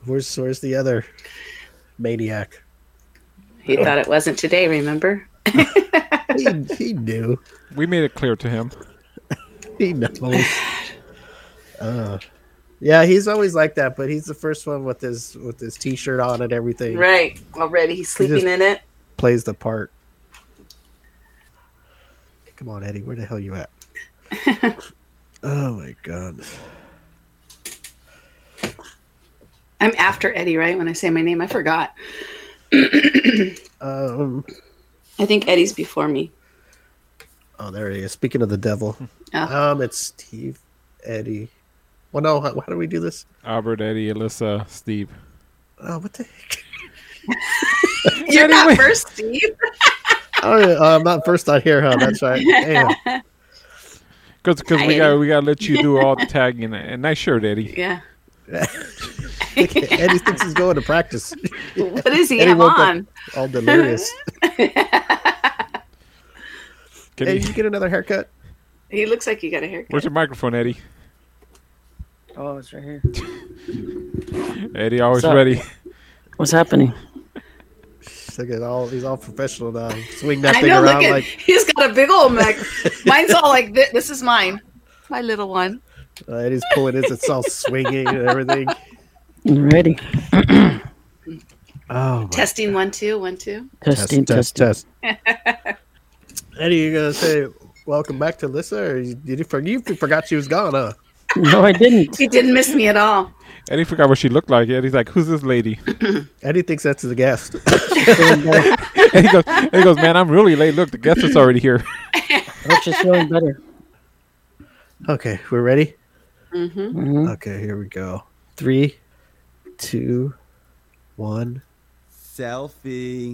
Where's the other maniac? He thought it wasn't today, remember? He knew. We made it clear to him. He knows. Yeah, he's always like that, but he's the first one with his T-shirt on and everything. Right. Already he's sleeping in it. Plays the part. Come on, Eddie. Where the hell you at? Oh my God. I'm after Eddie, right? When I say my name, I forgot. I think Eddie's before me. Oh, there he is. Speaking of the devil. Oh. It's Steve, Eddie. Well, no, how do we do this? Albert, Eddie, Alyssa, Steve. Oh, what the heck? You're not first, Steve. Oh, yeah, I'm not first on here, huh? That's right. Damn. Because we gotta let you do all the tagging. And nice shirt, Eddie. Yeah. Eddie thinks he's going to practice. What does he Eddie have woke on? up all delirious. Hey, did you get another haircut? He looks like you got a haircut. Where's your microphone, Eddie? Oh, it's right here. Eddie, always ready. What's happening? Look at he's all professional now. Swing that I thing know, around look like he's got a big old mic. Mine's all like this. This is mine. My little one. Eddie's pulling his. It's all swinging and everything. Ready. Oh, Testing 1 2 1 2. Test. Eddie, you gonna say welcome back to Alyssa, or you forgot she was gone, huh? No, I didn't. He didn't miss me at all. Eddie forgot what she looked like. Eddie's like, who's this lady? Eddie thinks that's the guest. And he goes, man, I'm really late. Look, the guest is already here. I'm just feeling better. Okay, we're ready? Mm-hmm. Okay, here we go. 3, 2, 1. Selfie.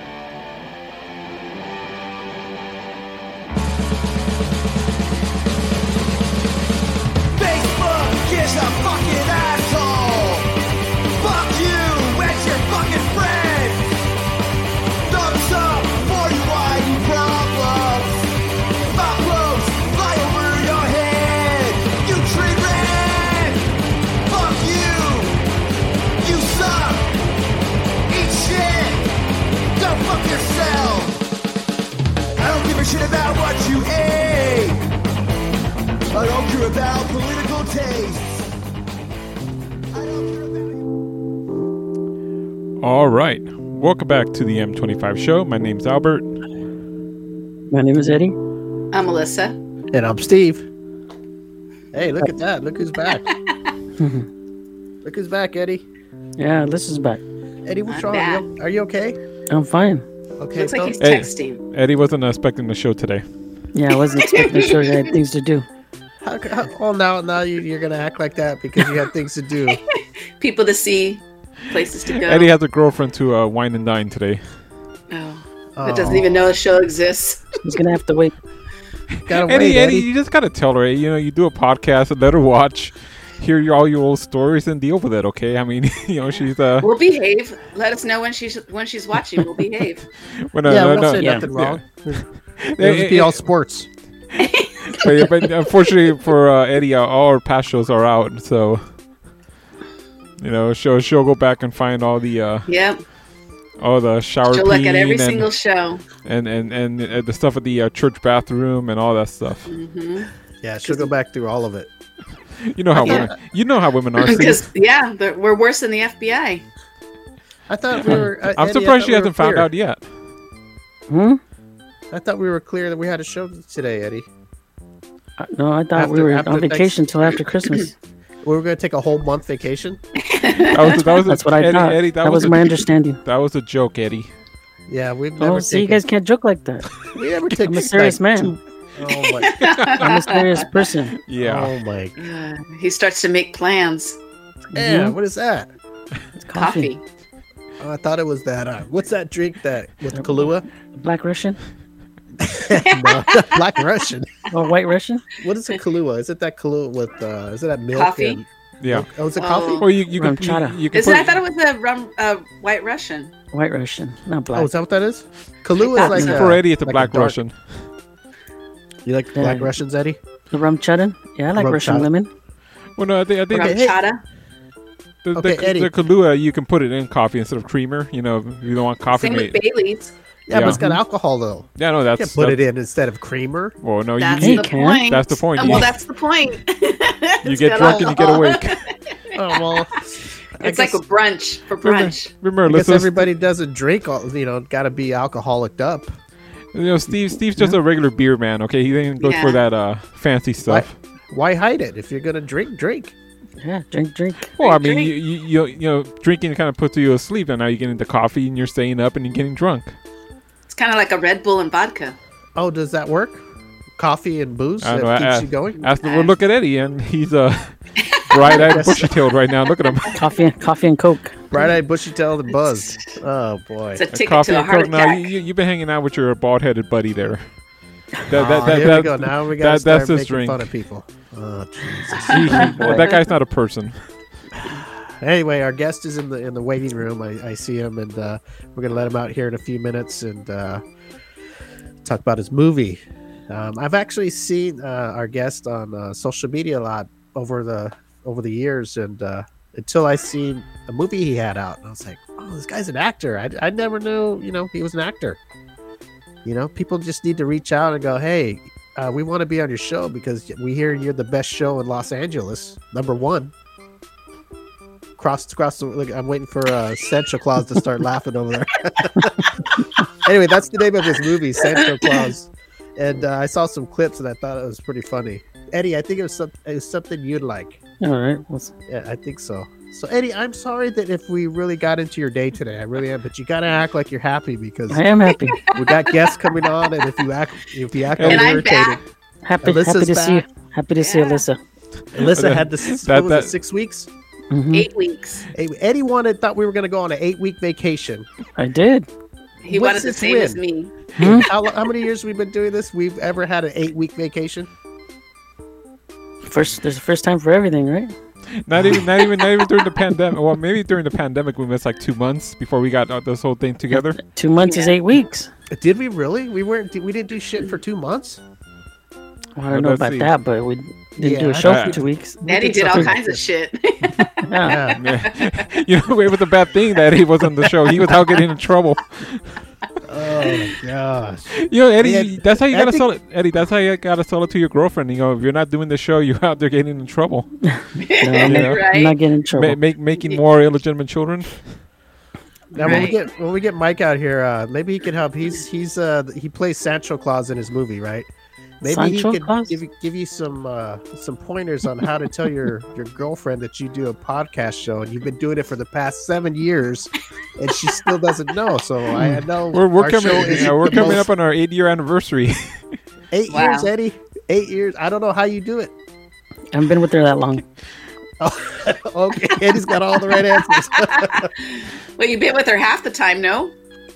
Facebook is a fucking asshole. Fuck you and your fucking friend. Thumbs up for you white problems. My clothes fly over your head. You tree red. Fuck you. You suck. Eat shit. Go fuck yourself. I don't give a shit about what you ate. I don't care about political tastes. I don't care about... All right. Welcome back to the M25 show. My name's Albert. My name is Eddie. I'm Alyssa. And I'm Steve. Hey, look at that. Look who's back. Look who's back, Eddie. Yeah, this is back. Eddie, what's I'm wrong? back. Are you okay? I'm fine. Okay. Looks like he's Hey. texting. Eddie wasn't expecting the show today. Yeah, I wasn't expecting to show you I had things to do. Now you're going to act like that because you have things to do. People to see, places to go. Eddie has a girlfriend to wine and dine today. Oh, that doesn't even know the show exists. He's gonna have to wait. Gotta Eddie, wait, Eddie, you just gotta tell her. You do a podcast and let her watch, hear all your old stories, and deal with it. Okay? I mean, she's We'll behave. Let us know when she's watching. We'll behave. We won't say nothing wrong. It'll just be all sports. but unfortunately for Eddie, all our past shows are out, so she'll go back and find all the Yep. all the shower. She'll look at every and, single show. and the stuff at the church bathroom and all that stuff. Mm-hmm. Yeah, she'll go back through all of it. You know how women are. Because Steve. we're worse than the FBI. I thought we were. I'm Eddie, surprised she hasn't found out yet. I thought we were clear that we had a show today, Eddie. No, I thought we were on vacation till after Christmas. We were going to take a whole month vacation. That's what I thought. Eddie, that was my understanding. That was a joke, Eddie. Yeah, we've never. Oh, see, you guys can't joke like that. We never take. I'm a serious man. Oh my! I'm a serious person. Yeah. Oh my! He starts to make plans. Yeah. What is that? It's Coffee. Oh, I thought it was that. What's that drink that with Kahlua? Black Russian? No, Black Russian. Or White Russian? What is a Kahlua? Is it that Kahlua with? Is it that milk? Coffee? And, Yeah. Oh, is it coffee? Or you can Chata. you can I thought it was a rum, White Russian. White Russian, not black. Oh, is that what that is? Kahlua is like for Eddie, it's a like Black dark- Russian. You like Black Russians, Eddie? The rum chata? Yeah, I like Rum Russian chata. lemon. Well, no, I think Rum chata. Eddie. The Kahlua, you can put it in coffee instead of creamer. You know, if you don't want coffee. Same with Bailey's. Yeah, but it's got alcohol though. Yeah, no, that's. You can't put it in instead of creamer. Well, no, that's you the can. point. That's the point. Well, that's the point. You get drunk and you get awake. Oh well. It's like a brunch for brunch. Remember, I guess everybody doesn't drink. Got to be alcoholic up. You know, Steve's just a regular beer man. Okay, he didn't look for that fancy stuff. Why hide it? If you're gonna drink. Yeah, drink. Well, I mean, you know, drinking kind of puts you asleep, and now you're getting the coffee, and you're staying up, and you're getting drunk. It's kind of like a Red Bull and vodka. Oh, does that work? Coffee and booze keeps you going. Well, look at Eddie, and he's bright-eyed, bushy-tailed right now. Look at him. Coffee and Coke. Bright-eyed, bushy-tailed, and buzz. Oh boy. It's a ticket coffee to a and heart Coke. attack. Now you've been hanging out with your bald-headed buddy there. Here we go. Now we got to start that's his making drink. fun of people. Oh Jesus. That guy's not a person. Anyway, our guest is in the waiting room. I see him, and we're gonna let him out here in a few minutes and talk about his movie. I've actually seen our guest on social media a lot over the years, and until I seen a movie he had out, and I was like, "Oh, this guy's an actor." I never knew, he was an actor. People just need to reach out and go, "Hey, we want to be on your show because we hear you're the best show in Los Angeles, #1." Look, I'm waiting for Santa Claus to start laughing over there. Anyway, that's the name of his movie, Santa Claus. And I saw some clips and I thought it was pretty funny. Eddie, I think it was something you'd like. All right. Yeah, I think so. So Eddie, I'm sorry that if we really got into your day today, I really am, but you gotta act like you're happy because I am happy. We got guests coming on, and if you act and irritated, happy to see you. Happy to see Alyssa. Alyssa had this. What was it, 6 weeks? 8 weeks. Eddie thought we were going to go on an 8-week vacation. I did. He wanted the same as me. How many years we've been doing this? We've ever had an 8-week vacation? There's a first time for everything, right? Not even during the pandemic. Well, maybe during the pandemic we missed like 2 months before we got this whole thing together. 2 months is 8 weeks. Did we really? We didn't do shit for 2 months. Well, I don't know about that, but we didn't do a show for 2 weeks. Eddie did all kinds of shit. Yeah. It was a bad thing that he wasn't on the show. He was out getting in trouble. Oh gosh. Eddie, that's how you gotta sell it. Eddie, that's how you gotta sell it to your girlfriend. If you're not doing the show, you're out there getting in trouble. I'm not getting in trouble. Making more illegitimate children. Now when we get Mike out here, maybe he can help. He plays Sancho Claus in his movie, right? Maybe Sancho he could Claus? give you some pointers on how to tell your girlfriend that you do a podcast show and you've been doing it for the past 7 years and she still doesn't know. So I know we're coming up on our 8-year anniversary. 8 years, Eddie. 8 years. I don't know how you do it. I haven't been with her that long. Oh, okay. Eddie's got all the right answers. Well, you've been with her half the time, no?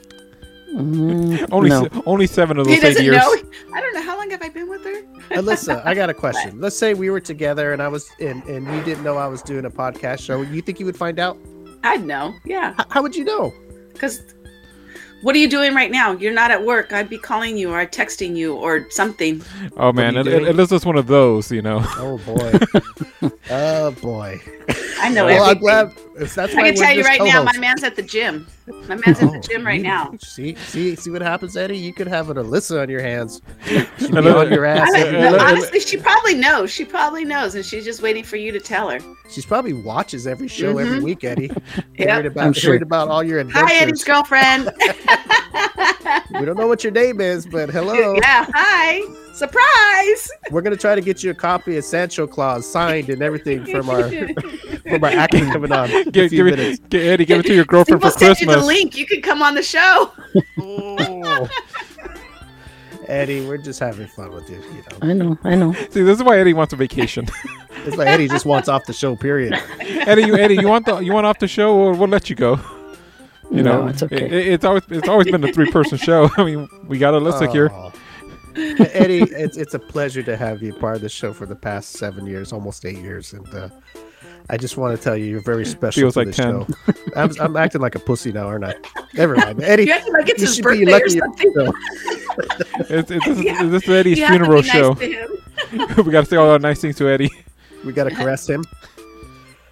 Only 7 of those 8 years. He doesn't know. I don't know. How long have I been with her? Alyssa, I got a question. Let's say we were together and I was and you didn't know I was doing a podcast show. You think you would find out? I'd know. Yeah. How would you know? Because what are you doing right now? You're not at work. I'd be calling you or texting you or something. Oh man, Alyssa's one of those, Oh boy. Oh boy. I know. Well, I'm glad. That's I can tell you right now, my man's at the gym. My man's at the gym right now. See what happens, Eddie? You could have an Alyssa on your hands. She'd be on your ass. Honestly, she probably knows. She probably knows, and she's just waiting for you to tell her. She's probably watches every show every week, Eddie. Yep. Worried about all your adventures. Hi, Eddie's girlfriend. We don't know what your name is, but hello. Yeah, hi. Surprise. We're gonna try to get you a copy of Sancho Claus signed and everything from our acting coming on. Eddie, give it to your girlfriend for Christmas. We'll send you the link. You can come on the show. Oh. Eddie, we're just having fun with you. I know. See, this is why Eddie wants a vacation. It's like Eddie just wants off the show. Period. Eddie, you want off the show, or we'll let you go. No, it's okay. It's always been a 3-person show. I mean, we got Alyssa here. Eddie, it's a pleasure to have you part of the show for the past 7 years, almost 8 years, and I just want to tell you, you're very special. Feels for like this 10. Show. I'm acting like a pussy now, aren't I? Never mind, Eddie. You acting like it's his should birthday be lucky. or something. This is Eddie's funeral show. We got to say all our nice things to Eddie. We got to caress him.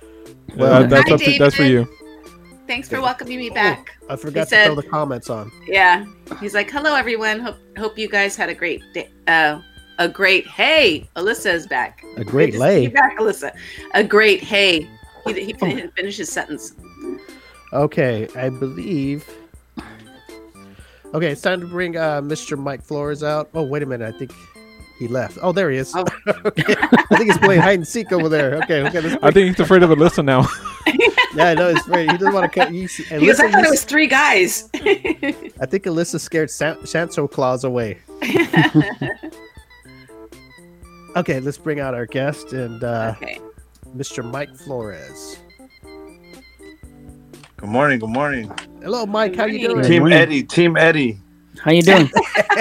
Well, that's for you. Thanks for welcoming me back. I forgot to throw the comments on. Yeah, he's like, "Hello, everyone. Hope you guys had a great day. Hey, Alyssa is back. A great lay. Back, Alyssa. A great hey. He finished his sentence. Okay, I believe. Okay, it's time to bring Mr. Mike Flores out. Oh, wait a minute. I think he left. Oh, there he is. Oh. Okay. I think he's playing hide and seek over there. Okay. I think he's afraid of Alyssa now. Yeah, I know. He's afraid. He doesn't want to cut. Because I thought it was 3 guys. I think Alyssa scared Santa Claus away. Okay, let's bring out our guest and Mr. Mike Flores. Good morning. Good morning. Hello, Mike. How you doing? Team Eddie. How you doing?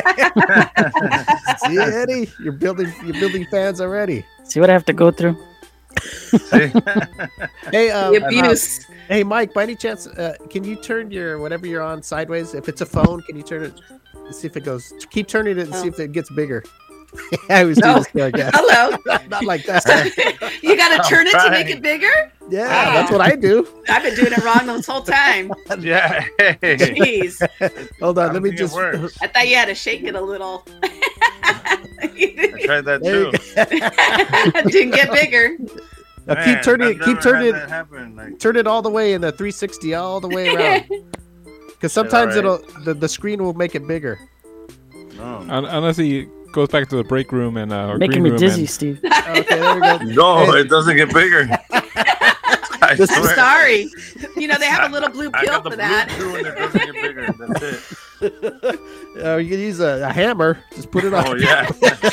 See, Eddie, you're building fans already. See what I have to go through? Hey, the abuse. Hey, Mike. By any chance, can you turn your whatever you're on sideways? If it's a phone, can you turn it? See if it goes. Keep turning it and see if it gets bigger. I always do this, I guess. Hello. Not like that. You got to turn it to make it bigger? Yeah, that's what I do. I've been doing it wrong this whole time. Yeah. Jeez. Hold on, let me just. I thought you had to shake it a little. I tried that too. Didn't get bigger. Now keep turning it. Turn it all the way in the 360, all the way around. Because sometimes the screen will make it bigger. No. Unless he goes back to the break room and making me dizzy, Steve. Okay, there we go. No, it doesn't get bigger. I'm sorry. You know they have a little blue pill for that. Blue and it doesn't get bigger. That's it. You can use a hammer. Just put it on. Oh yeah.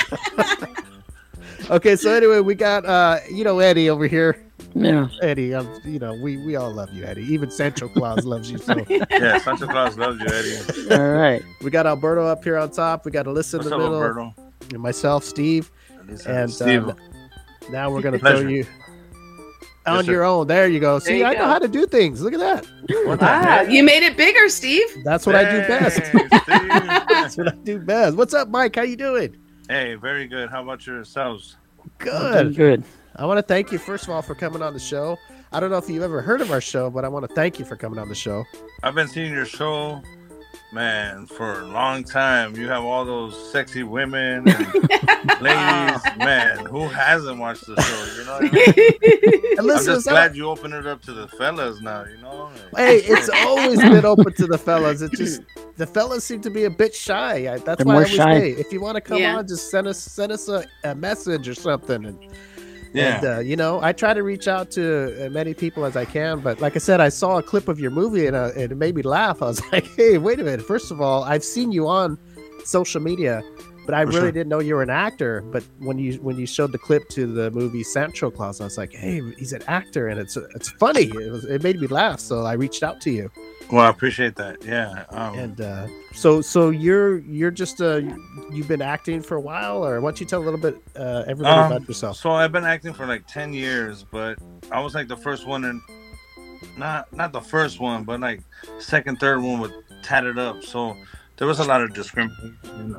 Okay, so anyway, we got Eddie over here. Yeah, Eddie. We all love you, Eddie. Even Santa Claus loves you. So yeah, Santa Claus loves you, Eddie. All right. We got Alberto up here on top. We got Alyssa in the middle. Alberto? And myself, Steve. And Steve. Now we're gonna throw you on your own. There you go. See, I know how to do things. Look at that. Wow, you made it bigger, Steve. That's what I do best. That's what I do best. What's up, Mike? How you doing? Hey, very good. How about yourselves? Good. I want to thank you, first of all, for coming on the show. I don't know if you've ever heard of our show, but I want to thank you for coming on the show. I've been seeing your show, man, for a long time. You have all those sexy women and ladies. Man, who hasn't watched the show? You know what I mean? I'm just glad you opened it up to the fellas now, you know? Hey, it's always been open to the fellas. It just... The fellas seem to be a bit shy. That's why I always say, if you want to come on, just send us a message or something. And I try to reach out to as many people as I can. But like I said, I saw a clip of your movie and it made me laugh. I was like, hey, wait a minute. First of all, I've seen you on social media, but I really didn't know you were an actor. But when you showed the clip to the movie Santa Claus, I was like, hey, he's an actor, and it's funny. It made me laugh, so I reached out to you. Well, I appreciate that. Yeah. And so you're just you've been acting for a while, or why don't you tell a little bit everybody about yourself? So I've been acting for like 10 years, but I was like the first one, and not the first one, but like second, third one with Tatted Up. So there was a lot of discrimination.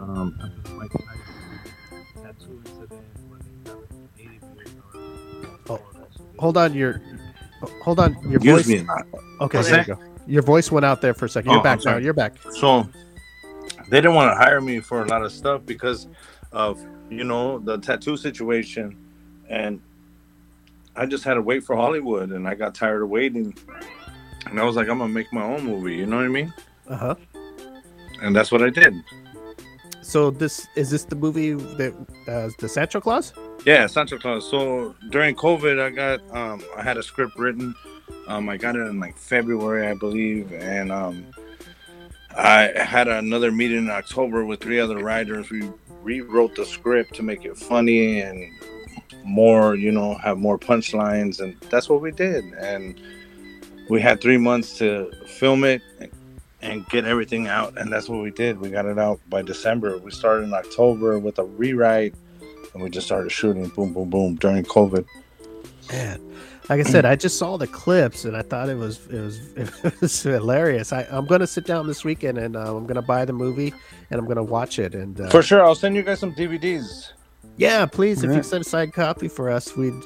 Hold on, your voice. Okay, there you go. Your voice went out there for a second. You're back now. You're back. So they didn't want to hire me for a lot of stuff because of the tattoo situation, and I just had to wait for Hollywood, and I got tired of waiting, and I was like, I'm gonna make my own movie. You know what I mean? And that's what I did. So is this the movie that the Santa Claus? Yeah, Santa Claus. So during COVID, I had a script written. I got it in like February, I believe, and I had another meeting in October with 3 other writers. We rewrote the script to make it funny and more, have more punchlines, and that's what we did. And we had 3 months to film it and get everything out, and that's what we did. We got it out by December. We started in October with a rewrite, and we just started shooting, boom, boom, boom, during COVID. Man. Like I said, I just saw the clips and I thought it was hilarious. I'm going to sit down this weekend and I'm going to buy the movie and I'm going to watch it. And for sure, I'll send you guys some DVDs. Yeah, please. If you send a signed copy for us,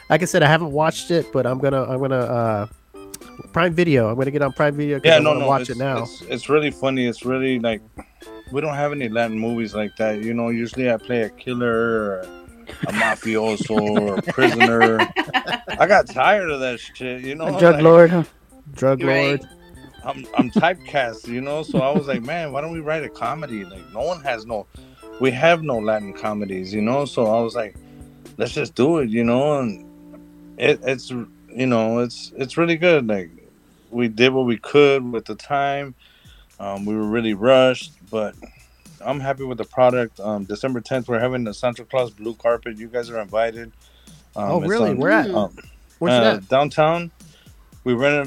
like I said, I haven't watched it, but I'm gonna Prime Video. I'm gonna get on Prime Video. Yeah, I want to watch it now. It's really funny. It's really like we don't have any Latin movies like that. You know, usually I play a killer or a mafioso or a prisoner. I got tired of that shit. You know, a drug lord. Huh? Drug lord. I'm typecast. You know, so I was like, man, why don't we write a comedy? Like, we have no Latin comedies. You know, so I was like, let's just do it. You know, and it's you know, it's really good. Like, we did what we could with the time. We were really rushed, but I'm happy with the product. December 10th, we're having the Santa Claus blue carpet. You guys are invited. Oh, really? Where at? Where's that? Downtown. We rented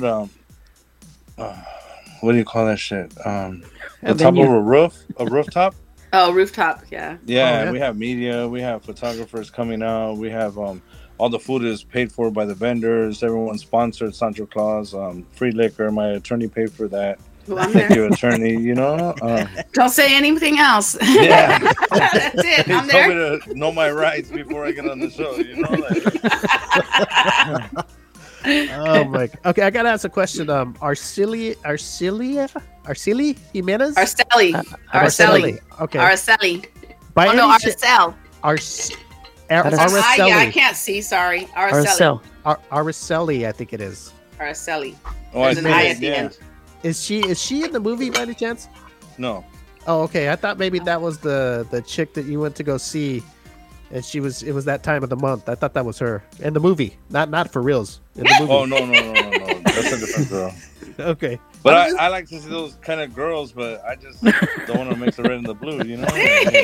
what do you call that shit? The top of a rooftop. Oh, rooftop, yeah. Yeah, we have media. We have photographers coming out. We have all the food is paid for by the vendors. Everyone sponsored Santa Claus. Free liquor. My attorney paid for that. Well, thank you, attorney. You know. Don't say anything else. Yeah, that's it. He I'm told there. me to know my rights before I get on the show. You know. Oh my. Okay, I gotta ask a question. Araceli Jimenez. Araceli. Okay. Araceli. By no, Aracel. Araceli. I can't see. Sorry, Araceli. Araceli, I think it is. Araceli. Oh, There's an I at the end. Is she in the movie by any chance? No. Oh, okay. I thought maybe that was the chick that you went to go see, and it was that time of the month. I thought that was her in the movie, not for reals. In the movie. Oh no, that's a different girl. Okay. But I like to see those kind of girls, but I just don't want to mix the red and the blue, you know?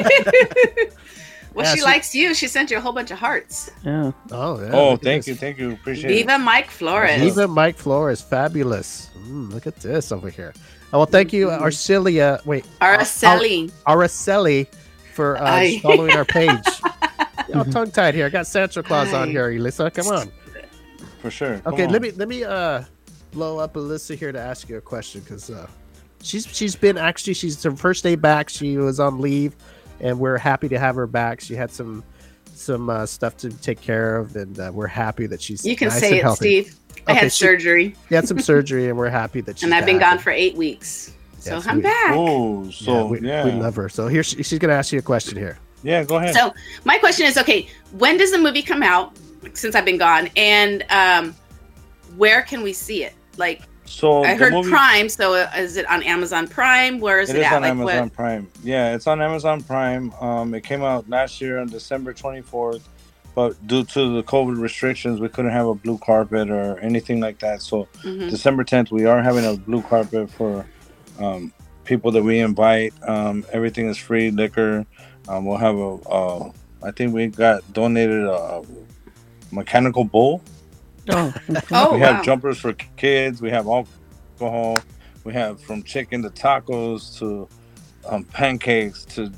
Well, she likes you. She sent you a whole bunch of hearts. Yeah. Oh, yeah. Oh, thank you. Appreciate it. Viva Mike Flores. Viva Mike Flores. Fabulous. Look at this over here. Oh, well, thank you, Arcelia. Wait. Araceli. Araceli for following our page. Tongue tied here. I got Santa Claus on here, Elisa. Come on. For sure. Okay, let me blow up Alyssa here to ask you a question, because she's her first day back. She was on leave, and we're happy to have her back. She had some stuff to take care of, and we're happy that she's You can nice say and it, healthy. Steve. I had surgery. She had some surgery, and we're happy that she's and I've been back. gone for 8 weeks. So Yes, I'm back. Oh, so we love her. So here she's going to ask you a question here. Yeah, go ahead. So my question is, okay, when does the movie come out? Since I've been gone, and where can we see it? Like, so I heard Prime. So is it on Amazon Prime? Where is it at? It is on like, Amazon Prime. Yeah, it's on Amazon Prime. It came out last year on December 24th, but due to the COVID restrictions, we couldn't have a blue carpet or anything like that. So December 10th, we are having a blue carpet for people that we invite. Everything is free liquor. We'll have I think we got donated a mechanical bull. We have jumpers for kids. We have alcohol. We have from chicken to tacos to pancakes to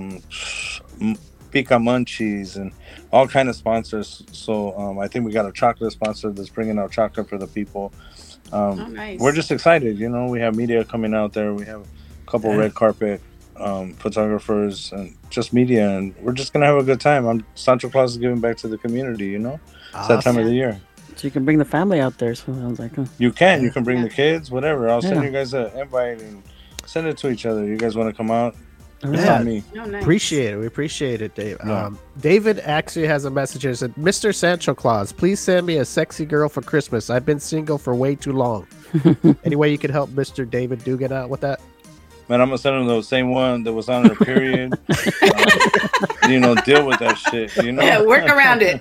pica munchies and all kind of sponsors. So I think we got a chocolate sponsor that's bringing out chocolate for the people. Nice. We're just excited. You know, we have media coming out there. We have a couple red carpet photographers and just media, and we're just gonna have a good time. Santa Claus is giving back to the community. You know, it's that time of the year. So you can bring the family out there. So I was like, you can bring the kids, whatever. I'll send you guys an invite and send it to each other. You guys want to come out? It's on me. Oh, nice. Appreciate it. We appreciate it, Dave. Yeah. David actually has a message here. Said, Mr. Santa Claus, please send me a sexy girl for Christmas. I've been single for way too long. Any way you could help Mr. David Dugan out with that? Man, I'm gonna send him the same one that was on her period. Deal with that shit. You know, yeah, work around it.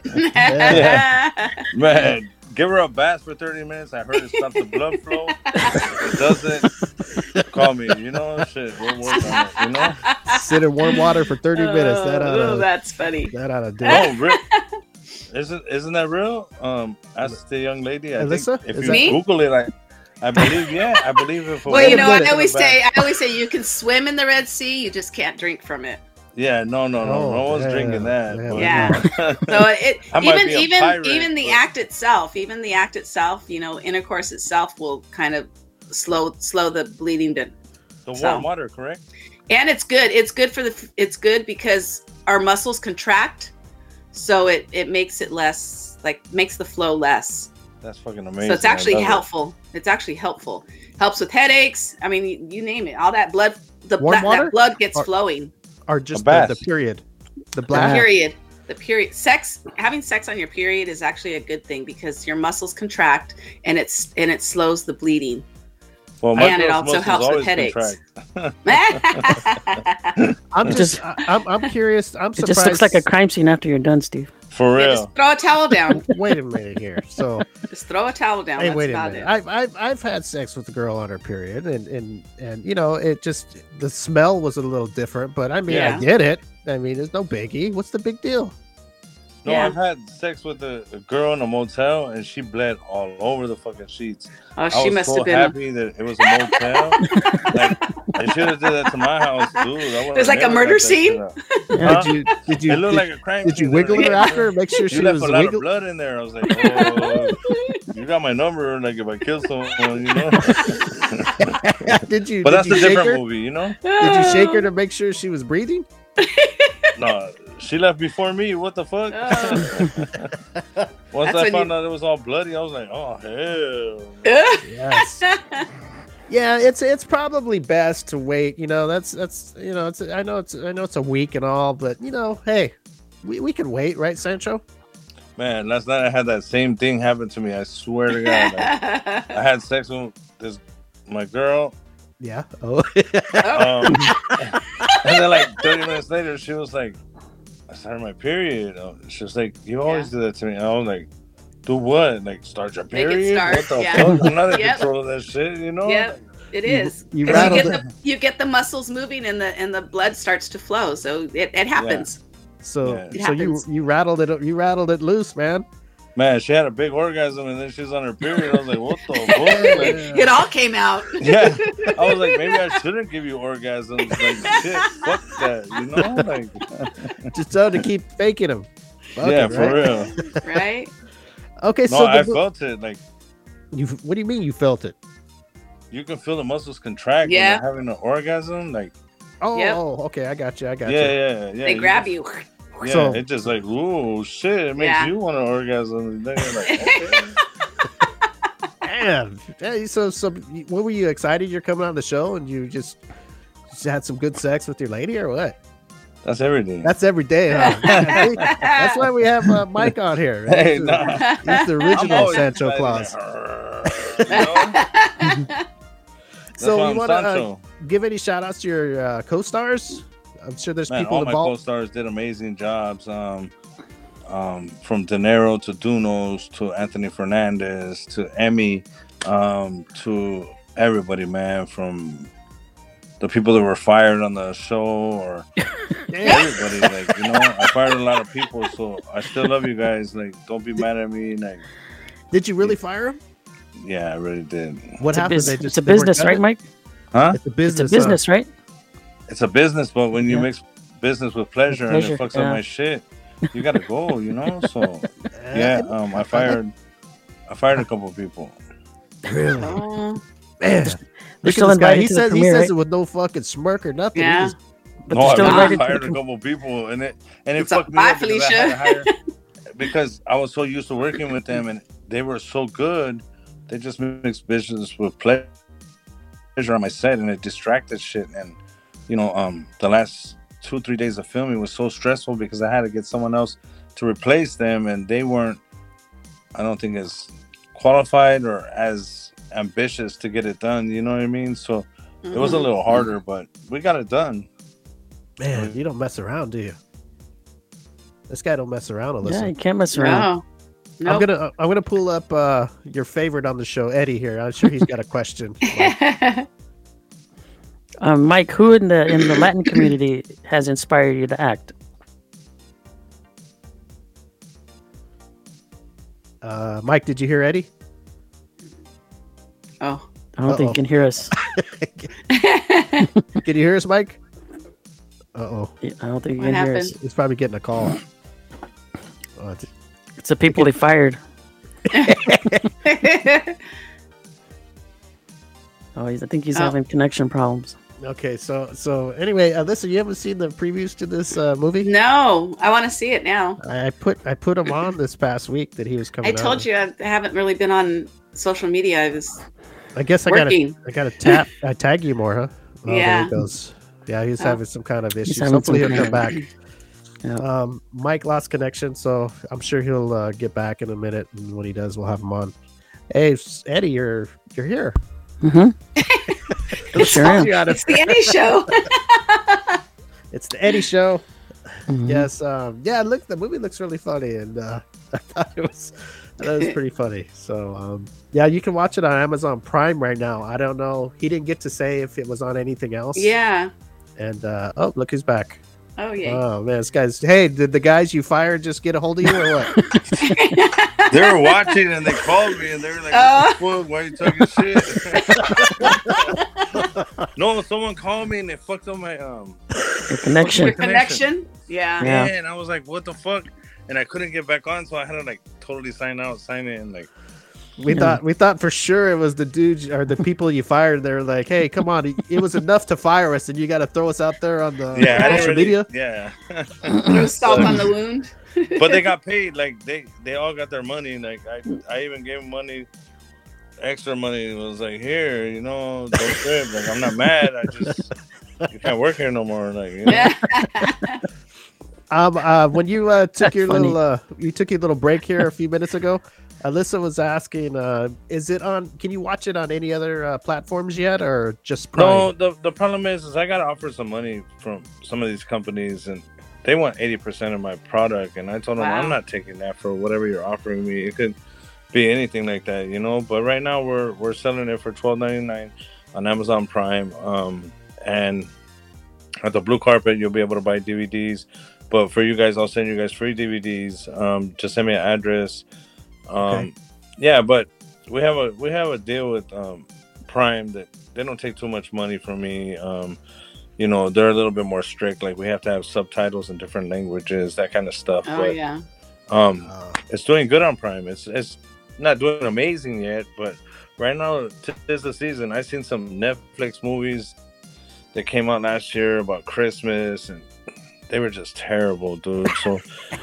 Man, give her a bath for 30 minutes. I heard it stopped the blood flow. If it doesn't, call me. You know, shit, we'll work on it. You know, sit in warm water for 30 minutes. That's funny. That ought to do it. Oh, real? Isn't that real? Ask the young lady. Alyssa? If you Google it, I believe, I believe it. Well, you know, I always say you can swim in the Red Sea, you just can't drink from it. Yeah, no one's drinking that. Yeah. So even the act itself, intercourse itself will kind of slow the bleeding down. The warm water, correct? And it's good. It's good because our muscles contract so it makes it less, like, makes the flow less. That's fucking amazing. So it's actually helpful. It's actually helpful. Helps with headaches. I mean, you name it. All that blood, that blood gets flowing. Or just the period. The period. The period. Having sex on your period is actually a good thing because your muscles contract and it slows the bleeding. Well, and it also helps with headaches. I'm curious. I'm surprised. It just looks like a crime scene after you're done, Steve. For real. Just throw a towel down. Wait a minute here. So just throw a towel down. Hey, wait a minute. I've had sex with a girl on her period, and you know, it just, the smell was a little different, but I mean, I get it. I mean, there's no biggie. What's the big deal? No, I've had sex with a girl in a motel, and she bled all over the fucking sheets. Oh, she must have been happy that it was a motel. Like, I should have did that to my house, dude. It was like a murder scene. Did you? It looked like a crime. Did you wiggle her after? Make sure she was left a lot of blood in there. I was like, oh, you got my number. Like, if I kill someone, you know. Did you? But that's a different her? movie, you know. Did you shake her to make sure she was breathing? No. She left before me. What the fuck? Once I found out it was all bloody, I was like, "Oh hell!" Yes. Yeah, it's probably best to wait. You know, that's you know, I know it's a week and all, but you know, hey, we can wait, right, Sancho? Man, last night I had that same thing happen to me. I swear to God, I had sex with my girl. Yeah. Oh. And then like 30 minutes later, she was like, I started my period. She was like, you always do that to me. And I was like, do what? Like, start your period? What the fuck? I'm not in control of that shit, you know? Yep, it is. You get the muscles moving and the blood starts to flow. So it happens. Yeah. So you rattled it loose, man. Man, she had a big orgasm and then she's on her period. I was like, what the fuck? Like, it all came out. Yeah. I was like, maybe I shouldn't give you orgasms. Like, shit, fuck that, you know? Like, just to keep faking them. For real. Right? Okay, so I felt it. Like, what do you mean you felt it? You can feel the muscles contract when you're having an orgasm. Like, okay, I got you. Yeah. They grab you. Yeah, so, it's just like, ooh, shit, it makes you want an orgasm. And then you're like, okay. Damn. Hey, so what were you excited you're coming on the show and you just had some good sex with your lady or what? That's every day. That's every day, huh? That's why we have Mike on here. Right? Hey, He's the original Sancho Claus. So you want to give any shout outs to your co-stars? I'm sure there's people all involved. My co-stars did amazing jobs. From De Niro to Dunos to Anthony Fernandez to Emmy, to everybody, man. From the people that were fired on the show or everybody, like, you know, I fired a lot of people, so I still love you guys. Like, don't be mad at me. Like, did you really fire him? Yeah, I really did. What happened? It's a business, right, Mike? Huh? It's a business. It's a business, right? It's a business, but when you mix business with pleasure and it fucks up my shit, you gotta go, you know. So I fired a couple of people. Really? Man, they're still invited. He says it with no fucking smirk or nothing. Yeah. But I fired a couple of people, and it fucked me up Felicia. because I was so used to working with them, and they were so good. They just mixed business with pleasure on my set, and it distracted shit. And you know, the last 2-3 days of filming was so stressful because I had to get someone else to replace them, and they weren't, I don't think, as qualified or as ambitious to get it done. You know what I mean? So it was a little harder, but we got it done. Man, you don't mess around, do you? This guy don't mess around, Alyssa. Yeah, you can't mess around. No. I'm gonna pull up your favorite on the show, Eddie. Here, I'm sure he's got a question. Mike, who in the Latin community has inspired you to act? Mike, did you hear Eddie? Oh, I don't think he can hear us. Can you hear us, Mike? I don't think he can hear us. He's probably getting a call. It's the people they fired. I think he's having connection problems. Okay, so anyway, Alyssa, you haven't seen the previews to this movie? No, I want to see it now. I put him on this past week that he was coming. I told you I haven't really been on social media. I guess working. I gotta tag you more, huh? Oh, yeah. There he goes. Yeah, he's having some kind of issues. Hopefully he'll come back. Yeah. Mike lost connection, so I'm sure he'll get back in a minute, and when he does, we'll have him on. Hey, Eddie, you're here. Mm-hmm. Sure am. It's the Eddie Show. It's the Eddie Show. Mm-hmm. Yes. Look, the movie looks really funny, and I thought it was pretty funny. So, you can watch it on Amazon Prime right now. I don't know. He didn't get to say if it was on anything else. Yeah. And look who's back. Oh yeah. Oh man, this guy's. Hey, did the guys you fired just get a hold of you or what? They were watching and they called me and they were like, "What the fuck? Why are you talking shit?" No, someone called me and they fucked up my connection. Your connection. Yeah. And I was like, "What the fuck?" And I couldn't get back on, so I had to totally sign in. We thought for sure it was the dudes or the people you fired. They're like, "Hey, come on! It was enough to fire us, and you got to throw us out there on the social media." Yeah, throw salt on the wound. But they got paid. They all got their money. I even gave them money, extra money. It was like, here, don't trip. I'm not mad. You can't work here no more. When you took your little break here a few minutes ago, Alyssa was asking, is it on? Can you watch it on any other platforms yet, or just Prime? No. The problem is I got to offer some money from some of these companies, and they want 80% of my product, and I told them I'm not taking that for whatever you're offering me. It could be anything like that, But right now we're selling it for $12.99 on Amazon Prime, and at the blue carpet you'll be able to buy DVDs. But for you guys, I'll send you guys free DVDs. Just send me an address. Okay. Yeah, but we have a deal with Prime that they don't take too much money from me. They're a little bit more strict. We have to have subtitles in different languages, that kind of stuff. Yeah. It's doing good on Prime. It's not doing amazing yet, but right now, tis the season. I've seen some Netflix movies that came out last year about Christmas, and they were just terrible, dude. So,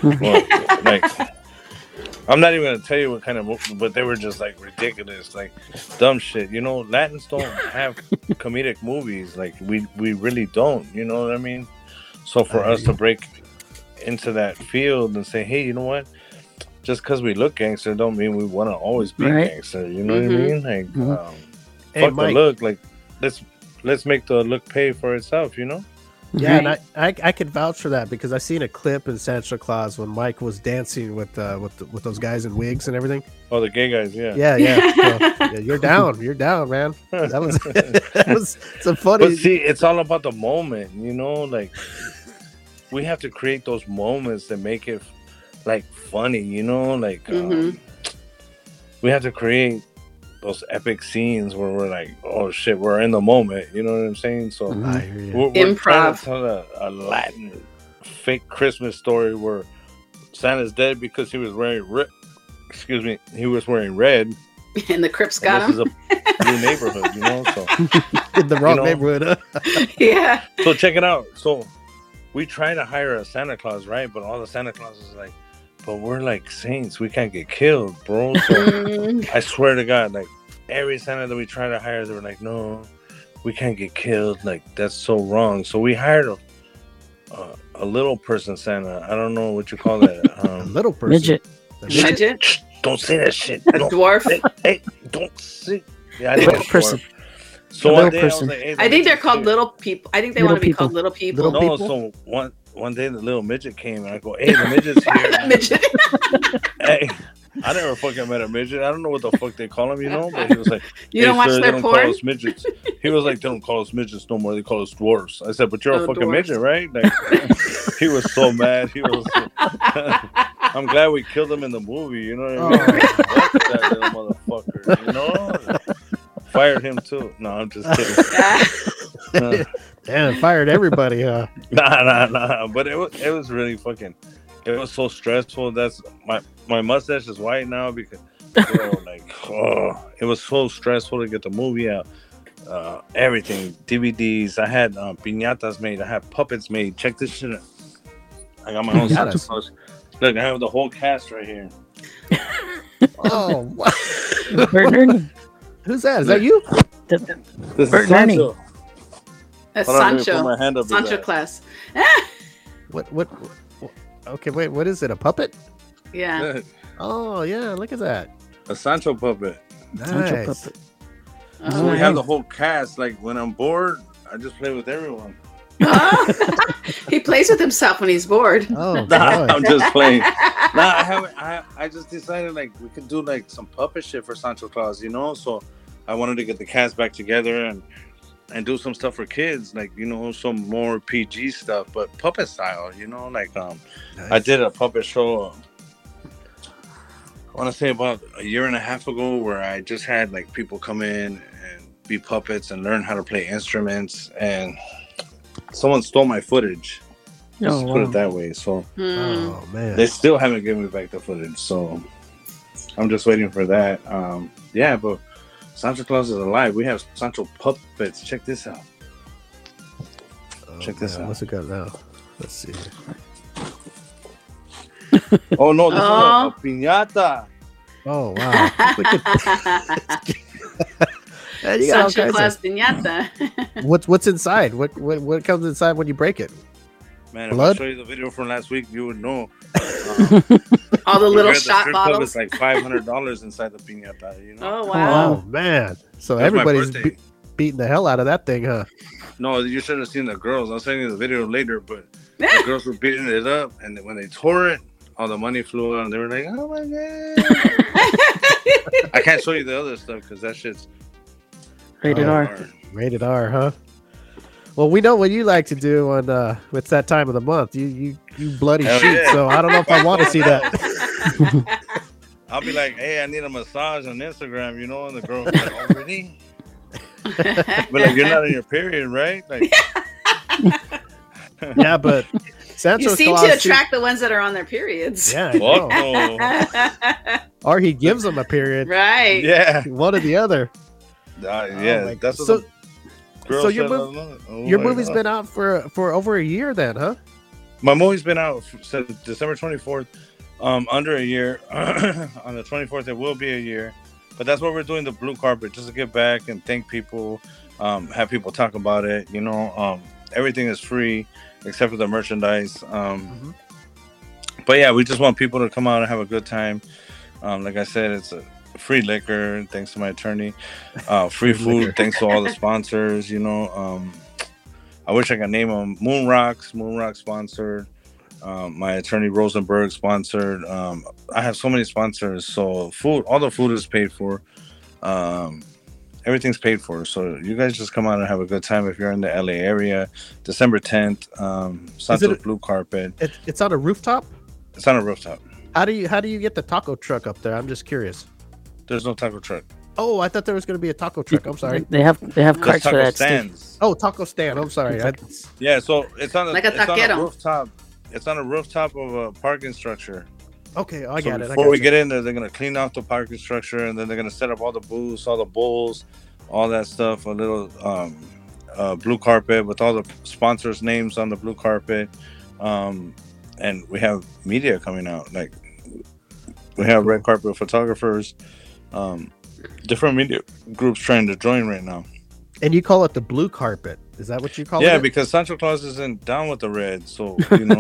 I'm not even gonna tell you what kind of movie, but they were just ridiculous, dumb shit. Latins don't have comedic movies. We really don't. You know what I mean? So for us to break into that field and say, hey, you know what? Just because we look gangster, don't mean we want to always be gangster. You know what I mean? Fuck Mike. The look. Let's make the look pay for itself. Yeah, and I can vouch for that because I seen a clip in Santa Claus when Mike was dancing with those guys in wigs and everything. Oh, the gay guys, yeah. Yeah. You're down, man. That was some funny. But see, it's all about the moment, we have to create those moments that make it funny, we have to create those epic scenes where we're like, oh shit, we're in the moment. You know what I'm saying? So we're trying to tell a Latin fake Christmas story where Santa's dead because he was wearing red. He was wearing red. And the Crips got him. This is a new neighborhood, So in the wrong neighborhood. Huh? Yeah. So check it out. So we try to hire a Santa Claus, right? But all the Santa Clauses are but we're like saints. We can't get killed, bro. So I swear to God, every Santa that we try to hire, they were like, no, we can't get killed. That's so wrong. So we hired a little person Santa. I don't know what you call that. A little person. Midget? Shh, don't say that shit. A dwarf? Hey, don't say. Yeah, I think it's person. So one day person. I was like, hey, I think they're called little people. I think they want to be called little people. No, so one day the little midget came and I go, hey, the midget's here. Midget. Hey, I never fucking met a midget. I don't know what the fuck they call him, but he was like, you don't watch their porn? Call us midgets. He was like, they don't call us midgets no more. They call us dwarfs. I said, but you're a fucking dwarfs. Midget, right? He was so mad. He was. I'm glad we killed him in the movie. You know what I mean? Fuck that little motherfucker. Fired him too. No, I'm just kidding. Damn, fired everybody, huh? Nah. But it was really fucking. It was so stressful. That's my mustache is white now because it was so stressful to get the movie out. everything, DVDs. I had piñatas made. I had puppets made. Check this shit out. I got my own Santa Claus. Look, I have the whole cast right here. Oh, what? Bert Ernie. Who's that? Is that you? This Bert is Sancho. That's Hold on, let me Sancho. put my hand up to Sancho that. class. What? Okay, wait. What is it? A puppet? Yeah. Look, Oh, yeah. Look at that. a Sancho puppet. Sancho Nice. puppet. So we Oh. have the whole cast. Like when I'm bored, I just play with everyone. He plays with himself when he's bored. Oh, Nah, boy. I'm just playing. Nah, I haven't. I just decided like we could do like some puppet shit for Sancho Claus, you know. So I wanted to get the cast back together and do some stuff for kids, like some more PG stuff, but puppet style, like Nice. I did a puppet show. I want to say about a year and a half ago, where I just had like people come in and be puppets and learn how to play instruments, and someone stole my footage. Let's Oh, put wow. it that way. So Oh, man. they still haven't given me back the footage, so I'm just waiting for that. Yeah, but Santa Claus is alive. We have Sancho puppets. Check this out. Check this out. What's it got now? Let's see. Oh no, this Oh. is a piñata. Oh, wow. Look at Hey, you got all Sancho kinds class of- piñata. What's inside? What comes inside when you break it? Man, Blood? if I show you the video from last week, you would know. All the We little read the shot strip club bottles. is like $500 inside the piñata. Oh, Oh, wow. Oh, man. So That was my everybody's birthday. beating the hell out of that thing, huh? No, you should have seen the girls. I'll send you the video later, but the girls were beating it up, and then when they tore it, all the money flew out, and they were like, "Oh my god!" I can't show you the other stuff because that shit's Rated Oh, R. Rated R, huh? Well, we know what you like to do on it's that time of the month. You bloody Hell sheet. yeah. So I don't know if I want to see that. I'll be like, "Hey, I need a massage on Instagram," and the girl will be like, "Oh, really?" But like, you're not in your period, right? Like, Yeah, but Sancho You seem Claus to attract the ones that are on their periods. Yeah, I fuck know. no. Or he gives them a period. Right. Yeah, One or the other. yeah. my- That's what so- the girl so your said mov- last night. Oh Your my movie's God. been out for over a year, then, huh? My movie's been out since December 24th, under a year. On the 24th, it will be a year. But that's what we're doing, the blue carpet, just to get back and thank people, have people talk about it. Everything is free except for the merchandise. But yeah, we just want people to come out and have a good time. Like I said, it's a free liquor, thanks to my attorney. Free food, liquor. thanks to all the sponsors. I wish I could name them. Moon Rock sponsored. My attorney Rosenberg sponsored. I have so many sponsors. So all the food is paid for. Everything's paid for. So you guys just come out and have a good time if you're in the LA area. December 10th, Sancho's Blue Carpet. It's on a rooftop. It's on a rooftop. How do you get the taco truck up there? I'm just curious. There's no taco truck. Oh, I thought there was going to be a taco truck. I'm sorry. They have There's carts for taco that. Steve. stands. Oh, taco stand. I'm sorry. Yeah, so it's on Like a it's on a taquero. rooftop. It's on a rooftop of a parking structure. Okay, I So got it. before we get in there, they're gonna clean out the parking structure, and then they're gonna set up all the booths, all the bowls, all that stuff. A little blue carpet with all the sponsors' names on the blue carpet, and we have media coming out. Like we have red carpet photographers, different media groups trying to join right now. And you call it the blue carpet. Is that what you call it? Yeah, because Santa Claus isn't down with the red, so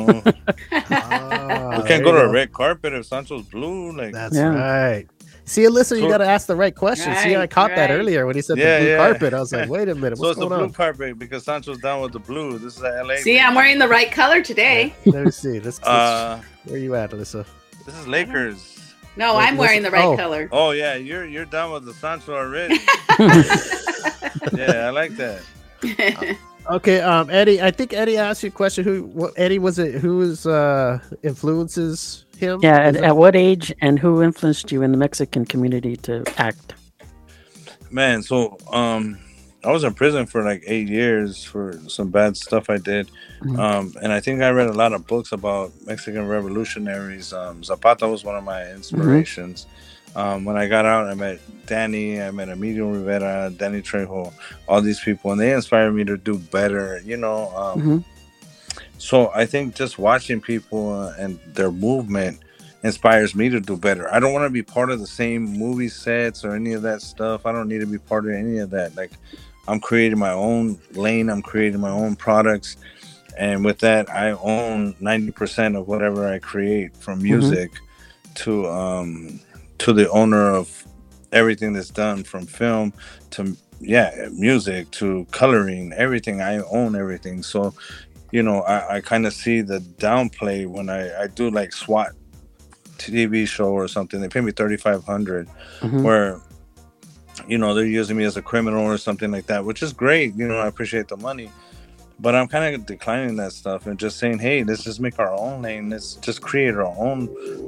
Ah, we there can't go you to a red carpet if Sancho's blue. Like, That's Yeah. right. See, Alyssa, you So- got to ask the right question. See, I Right, caught that right. earlier when he said Yeah, the blue yeah. carpet. I was like, wait a minute, so what's it's the going blue on? carpet because Sancho's down with the blue. This is a LA. See, thing. I'm wearing the right color today. Let me see. Let's, Uh, where you at, Alyssa? this is Lakers. No, Wait, I'm wearing the right oh. color. Oh yeah, you're down with the Sancho already. Yeah, I like that. Okay, Eddie. I think Eddie asked you a question. Eddie was it? Whose influences him? Yeah, Is it- at what age and who influenced you in the Mexican community to act? Man, so I was in prison for like 8 years for some bad stuff I did. And I think I read a lot of books about Mexican revolutionaries. Zapata was one of my inspirations. When I got out, I met Danny, I met Emilio Rivera, Danny Trejo, all these people, and they inspired me to do better, you know. So I think just watching people and their movement inspires me to do better. I don't want to be part of the same movie sets or any of that stuff. I don't need to be part of any of that. Like, I'm creating my own lane, I'm creating my own products. And with that, I own 90% of whatever I create, from music to the owner of everything that's done, from film to music to coloring, everything. I own everything. So, you know, I kind of see the downplay when I do like SWAT TV show or something. They pay me $3,500, where, you know, they're using me as a criminal or something like that, which is great. You know, I appreciate the money. But I'm kind of declining that stuff and just saying, hey, let's just make our own lane. Let's just create our own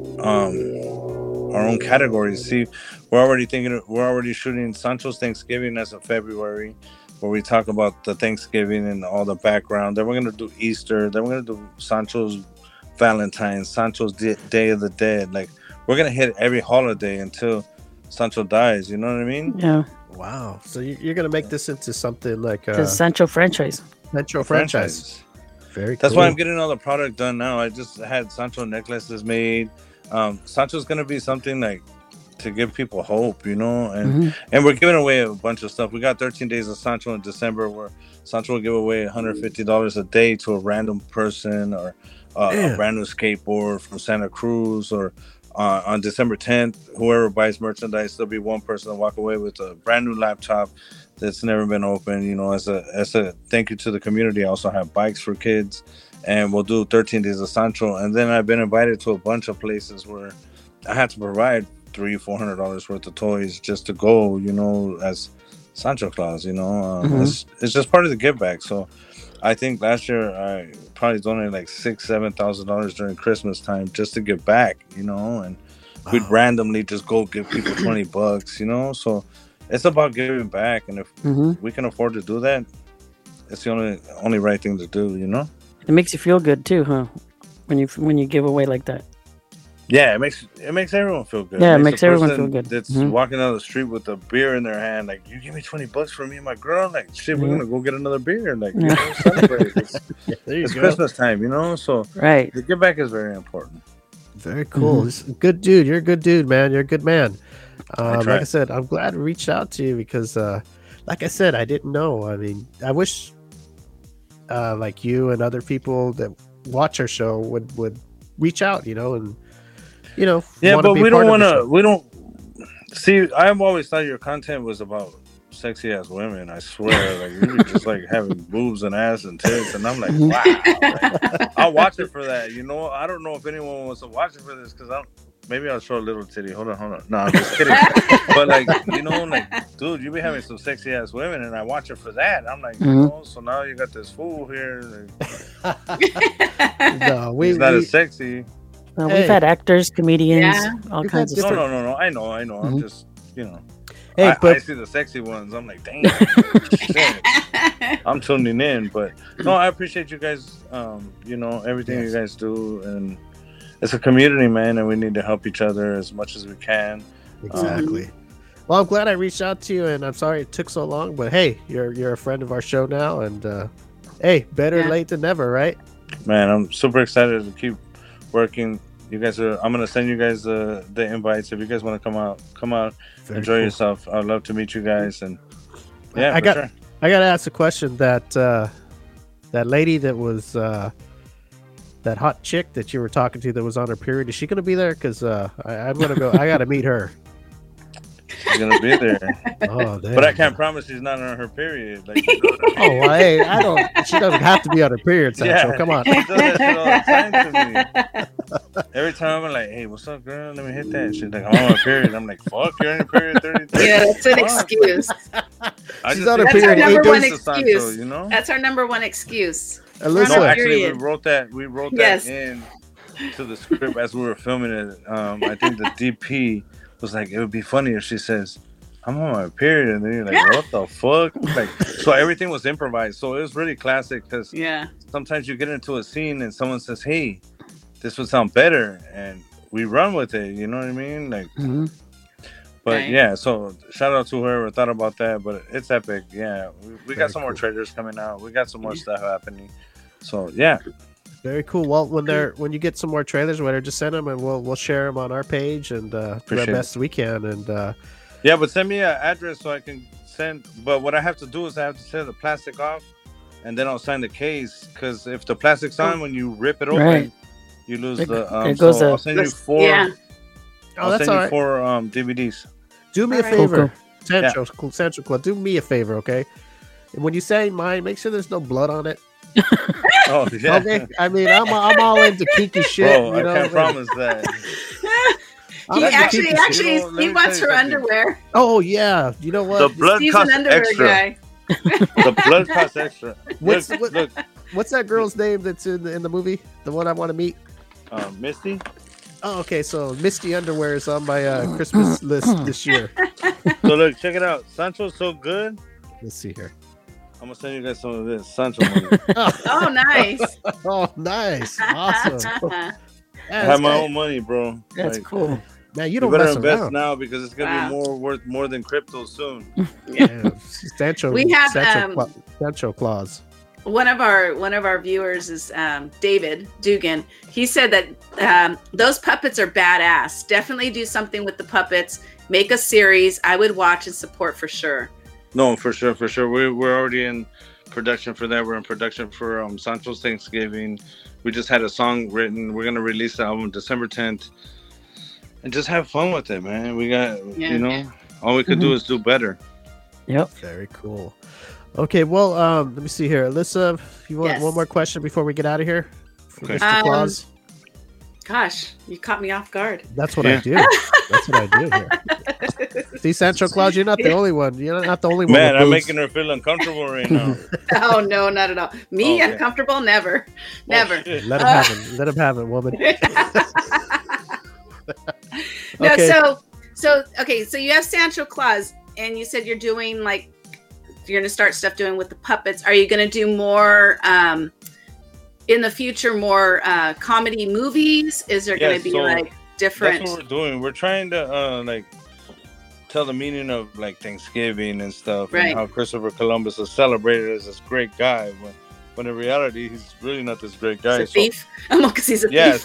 categories. See, we're already shooting Sancho's Thanksgiving as of February, where we talk about the Thanksgiving and all the background. Then we're gonna do Easter. Then we're gonna do Sancho's Valentine's, Sancho's Day of the Dead. Like, we're gonna hit every holiday until Sancho dies. You know what I mean? Yeah. Wow. So you're gonna make this into something like the Sancho franchise. Sancho franchise. Very cool. That's why I'm getting all the product done now. I just had Sancho necklaces made. Sancho's gonna be something like to give people hope, you know, and we're giving away a bunch of stuff. We got 13 days of Sancho in December, where Sancho will give away $150 a day to a random person, or a brand new skateboard from Santa Cruz, or on December 10th, whoever buys merchandise, there'll be one person to walk away with a brand new laptop that's never been opened. You know, as a thank you to the community. I also have bikes for kids, and we'll do 13 days of Sancho. And then I've been invited to a bunch of places where I had to provide $300-$400 worth of toys just to go, you know, as Sancho Claus, you know. It's just part of the give back. So I think last year I probably donated like $6,000-$7,000 during Christmas time just to give back, you know, and we'd randomly just go give people $20, you know. So it's about giving back, and if we can afford to do that, it's the only right thing to do, you know. It makes you feel good too, huh? When you give away like that. Yeah, it makes everyone feel good. Yeah, it makes everyone feel good. That's walking down the street with a beer in their hand, like, you give me $20 for me and my girl, like, shit, we're gonna go get another beer, like, you know, celebrate. It's Christmas time, you know. So right, the give back is very important. Very cool. Good dude. You're a good dude, man. You're a good man. Like I said, I'm glad I reached out to you because, like I said, I didn't know. I mean, I wish, like you and other people that watch our show would reach out, you know, and, you know, but we don't see. I've always thought your content was about sexy ass women. I swear, like, you were just like having boobs and ass and tits, and I'm like, wow. Like, I'll watch it for that. You know, I don't know if anyone wants to watch it for this, because maybe I'll show a little titty. Hold on. No, I'm just kidding. But like, you know, like, dude, you be having some sexy ass women, and I watch it for that. I'm like, you know, so now you got this fool here. Like, no, he's not as sexy. We've had actors, comedians, all kinds of stuff. No. I know. I'm just, you know. Hey, I see the sexy ones. I'm like, damn. Shit. I'm tuning in, but no, I appreciate you guys. You know, everything you guys do, and it's a community, man, and we need to help each other as much as we can. Exactly. Well, I'm glad I reached out to you, and I'm sorry it took so long, but hey, you're a friend of our show now, and hey, better late than never, right? Man, I'm super excited to keep working. You guys I'm gonna send you guys the invites. If you guys want to come out, very enjoy yourself. I'd love to meet you guys. And I gotta ask a question. That lady that was that hot chick that you were talking to that was on her period, is she gonna be there? Because I'm gonna go. I gotta meet her. She's gonna be there. Oh, damn. But I can't promise she's not on her period. Like, you know, oh, well, hey, I don't. She doesn't have to be on her period, Sancho. Come on. She does that shit all the time to me. Every time I'm like, "Hey, what's up, girl? Let me hit that." She's like, "I'm on my period." I'm like, "Fuck, you're on your period 30 Yeah, that's an excuse. She's on her period. That's our number one excuse. Sancho, you know? That's our number one excuse. No, actually, we wrote that in to the script as we were filming it. I think the DP was like, it would be funny if she says, "I'm on my period," and then you're like, "What the fuck?" Like, so everything was improvised. So it was really classic, because sometimes you get into a scene and someone says, "Hey, this would sound better," and we run with it. You know what I mean? Like, But yeah, so shout out to whoever thought about that. But it's epic. Yeah, we got some more trailers coming out. We got some more stuff happening. So yeah. Very cool. Well, when you get some more trailers, or whatever, just send them and we'll share them on our page and do our best we can. And yeah, but send me an address so I can send. But what I have to do is I have to tear the plastic off, and then I'll sign the case. Because if the plastic's on, when you rip it open, you lose the. So I'll send you 4. Yeah. I'll send you 4 DVDs. Do me a favor, Sancho Claus. Do me a favor, okay? When you say mine, make sure there's no blood on it. Oh yeah. Okay. I mean, I'm all into kinky shit. Bro, I can't promise that. He actually he wants her underwear. Oh yeah. You know what? The blood costs extra. Guy. The blood costs extra. Look. What's that girl's name that's in the movie? The one I want to meet? Misty. Oh, okay. So Misty underwear is on my Christmas list this year. So look, check it out. Sancho's so good. Let's see here. I'm gonna send you guys some of this Sancho money. Oh, nice. Oh, nice. Awesome. I have my own money, bro. That's cool. Man, you don't better mess invest around now because it's gonna be worth more than crypto soon. Yeah. Sancho. We have Sancho Claus. One of our viewers is David Dugan. He said that those puppets are badass. Definitely do something with the puppets. Make a series. I would watch and support for sure. No, for sure. We're already in production for that. We're in production for Sancho's Thanksgiving. We just had a song written. We're gonna release the album December 10th, and just have fun with it, man. We got all we could do is do better. Yep. Very cool. Okay, well, let me see here, Alyssa. You want one more question before we get out of here? Okay. Mr. Claus? Gosh, you caught me off guard. That's what I do. That's what I do here. See, Sancho Claus, you're not the only one. You're not the only one. Man, I'm making her feel uncomfortable right now. Oh no, not at all. Me uncomfortable? Never. Never. Let him have it. Let him have it, woman. No, so you have Sancho Claus, and you said you're doing you're gonna start stuff doing with the puppets. Are you gonna do more in the future, more comedy movies? Is there gonna be different? That's what we're doing. We're trying to tell the meaning of Thanksgiving and stuff, and how Christopher Columbus is celebrated as this great guy, when in reality he's really not this great guy. He's a thief. Because he's a thief.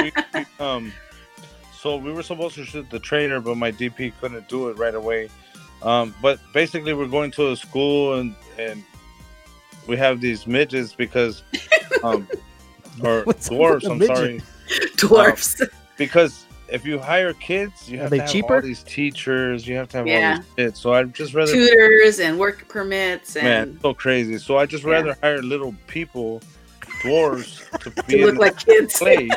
So we were supposed to shoot the trailer, but my DP couldn't do it right away. But basically, we're going to a school and we have these midgets because or dwarfs. I'm sorry, dwarfs. Because if you hire kids, you have to have all these teachers. You have to have all these kids. So I'd just rather tutors and work permits. Man, so crazy. So I just rather hire little people, dwarves, to look like kids. Play.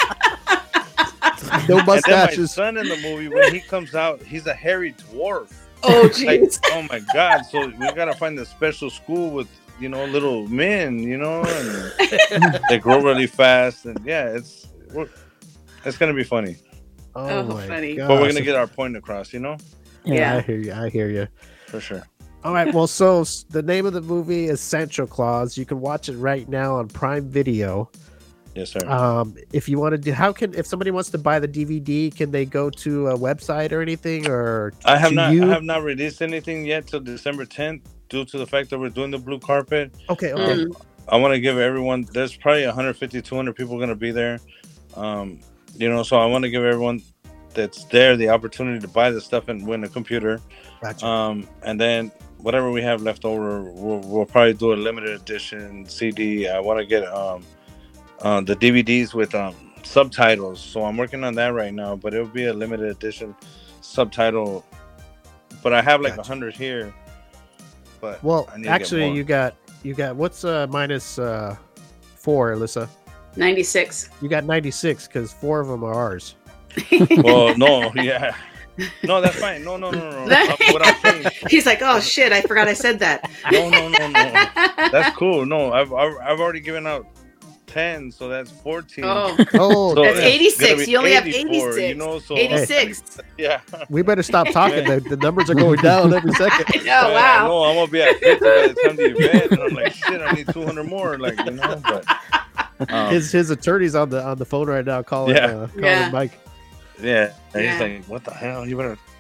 No mustaches. And then my son in the movie, when he comes out, he's a hairy dwarf. Oh jeez. Oh my God. So we gotta find a special school with little men, and they grow really fast, and it's gonna be funny. Oh my funny. God. But we're gonna get our point across, Yeah, I hear you. For sure. All right, well, so the name of the movie is Sancho Claus. You can watch it right now on Prime Video. Yes, sir. If you want to do, if somebody wants to buy the DVD, can they go to a website or anything? Or I have not released anything yet till December 10th due to the fact that we're doing the blue carpet. Okay. I want to give everyone. There's probably 150, 200 people going to be there. So I want to give everyone that's there the opportunity to buy the stuff and win a computer. Gotcha. And then whatever we have left over, we'll probably do a limited edition CD. I want to get the DVDs with subtitles, so I'm working on that right now, but it'll be a limited edition subtitle. But I have 100 here. But actually, you got what's minus 4, Alyssa? 96. You got 96 because 4 of them are ours. Well, no, yeah. No, that's fine. No. What I'm saying, he's like, oh shit, I forgot I said that. No. That's cool. No, I've already given out 10, so that's 14. Oh, so that's 86. You only have 86. 86. Yeah. We better stop talking. The numbers are going down every second. Oh wow. No, I'm gonna be at 50 by the time the event, and I'm like, shit, I need 200 more. But his attorney's on the phone right now calling Mike. Yeah, and he's like, what the hell? You better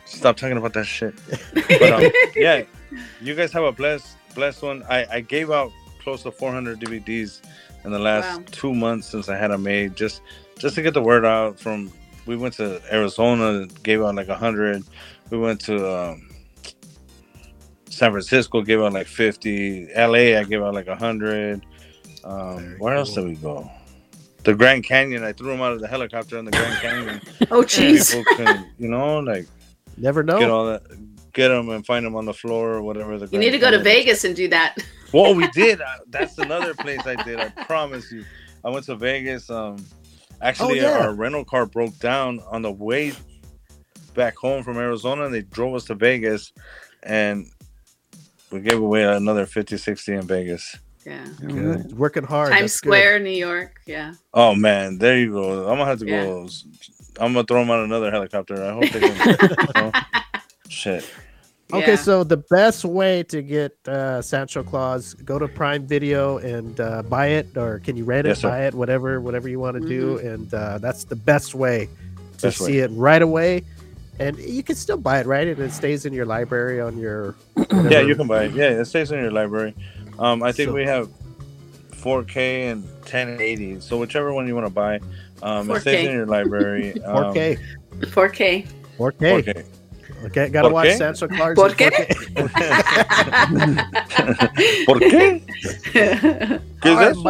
Stop talking about that shit. But yeah, you guys have a blessed one. I gave out close to 400 DVDs in the last 2 months since I had them made, just to get the word out. We went to Arizona, gave out like 100. We went to San Francisco, gave out like 50. LA, I gave out like 100. Where else did we go? The Grand Canyon. I threw them out of the helicopter in the Grand Canyon. Oh, jeez. People can, like, never know. Get all that, get them and find them on the floor or whatever. You need to go to Vegas and do that. Well, we did. That's another place I did. I promise you. I went to Vegas. Actually, our rental car broke down on the way back home from Arizona, and they drove us to Vegas, and we gave away another 50, 60 in Vegas. Yeah. Good. Working hard. Times Square, New York. Yeah. Oh, man. There you go. I'm going to have to go. I'm going to throw them on another helicopter. I hope they can. Shit. Okay, so the best way to get Sancho Claus, go to Prime Video and buy it, or can you rent it, buy it, whatever you want to do, and that's the best way to see it right away. And you can still buy it, right? And it stays in your library on your... Whatever. Yeah, you can buy it. Yeah, it stays in your library. I think we have 4K and 1080, so whichever one you want to buy, it stays in your library. 4K. 4K. 4K. Okay, gotta watch Sancho Claus. ¿Por qué? ¿Por qué? ¿Qué es eso?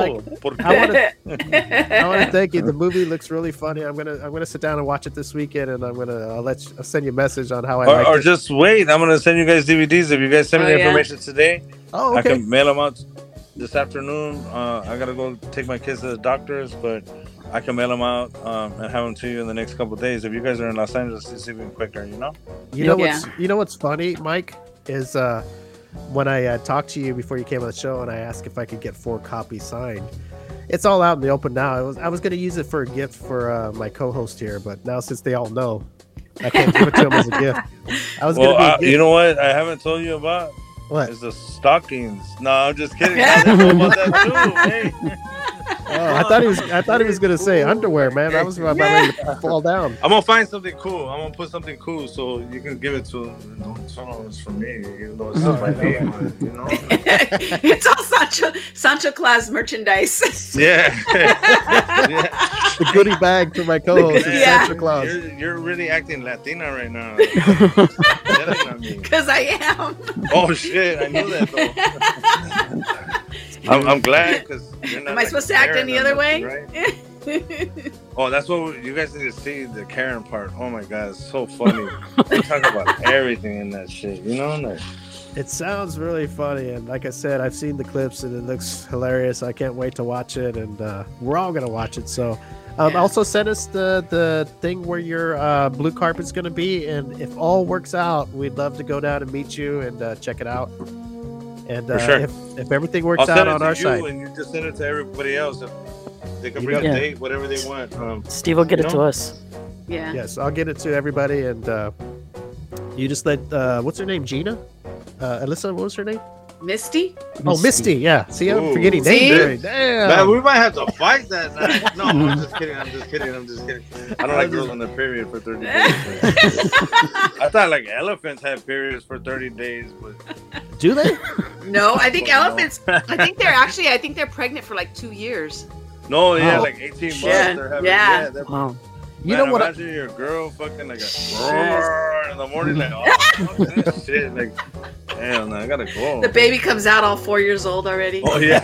I want to thank you. The movie looks really funny. I'm gonna sit down and watch it this weekend, and I'll send you a message on how I like it. Or just wait. I'm gonna send you guys DVDs. If you guys send me the information today, I can mail them out this afternoon. I gotta go take my kids to the doctors, but I can mail them out and have them to you in the next couple of days. If you guys are in Los Angeles, it's even quicker, You know what's funny, Mike, is when I talked to you before you came on the show and I asked if I could get 4 copies signed. It's all out in the open now. I was going to use it for a gift for my co-host here, but now since they all know, I can't give it to them as a gift. You know what I haven't told you about? What? Is the stockings. No, I'm just kidding. I didn't know about that too. Hey. Oh, I thought he was gonna say underwear, man. I was about ready to fall down. I'm gonna find something cool. I'm gonna put something cool so you can give it to him. Don't tell him it's from me, even though it's not my name. It's all Sancho Claus merchandise. Yeah. The goodie bag for my co-host is Sancho Claus. You're really acting Latina right now. Because I am. Oh shit! I knew that though. I'm glad because you're not. Am I supposed to act any other way? Right? Oh, that's what you guys need to see, the Karen part. Oh my god, it's so funny. We talk about everything in that shit, Like, it sounds really funny, and like I said, I've seen the clips and it looks hilarious. I can't wait to watch it, and we're all gonna watch it. So, also send us the thing where your blue carpet's gonna be, and if all works out, we'd love to go down and meet you and check it out. And sure. if everything works out on our side, and you just send it to everybody else. If they can bring a date, whatever they want. Steve will get it to us. Yeah. Yes, I'll get it to everybody, and you just let what's her name, Gina, Alyssa. What was her name? Misty. Oh, Misty. Yeah. See, I'm forgetting names. Damn. Man, we might have to fight that night. No, I'm just kidding. I'm just kidding. I don't like girls on their period for 30 days. I thought like elephants had periods for 30 days, but do they? No, I think elephants. I think they're pregnant for like 2 years. No, like 18 months. They're having, wow. You know what? Imagine your girl fucking like a in the morning, like, fuck this shit. Like, damn, I gotta go. The baby comes out all 4 years old already. Oh yeah,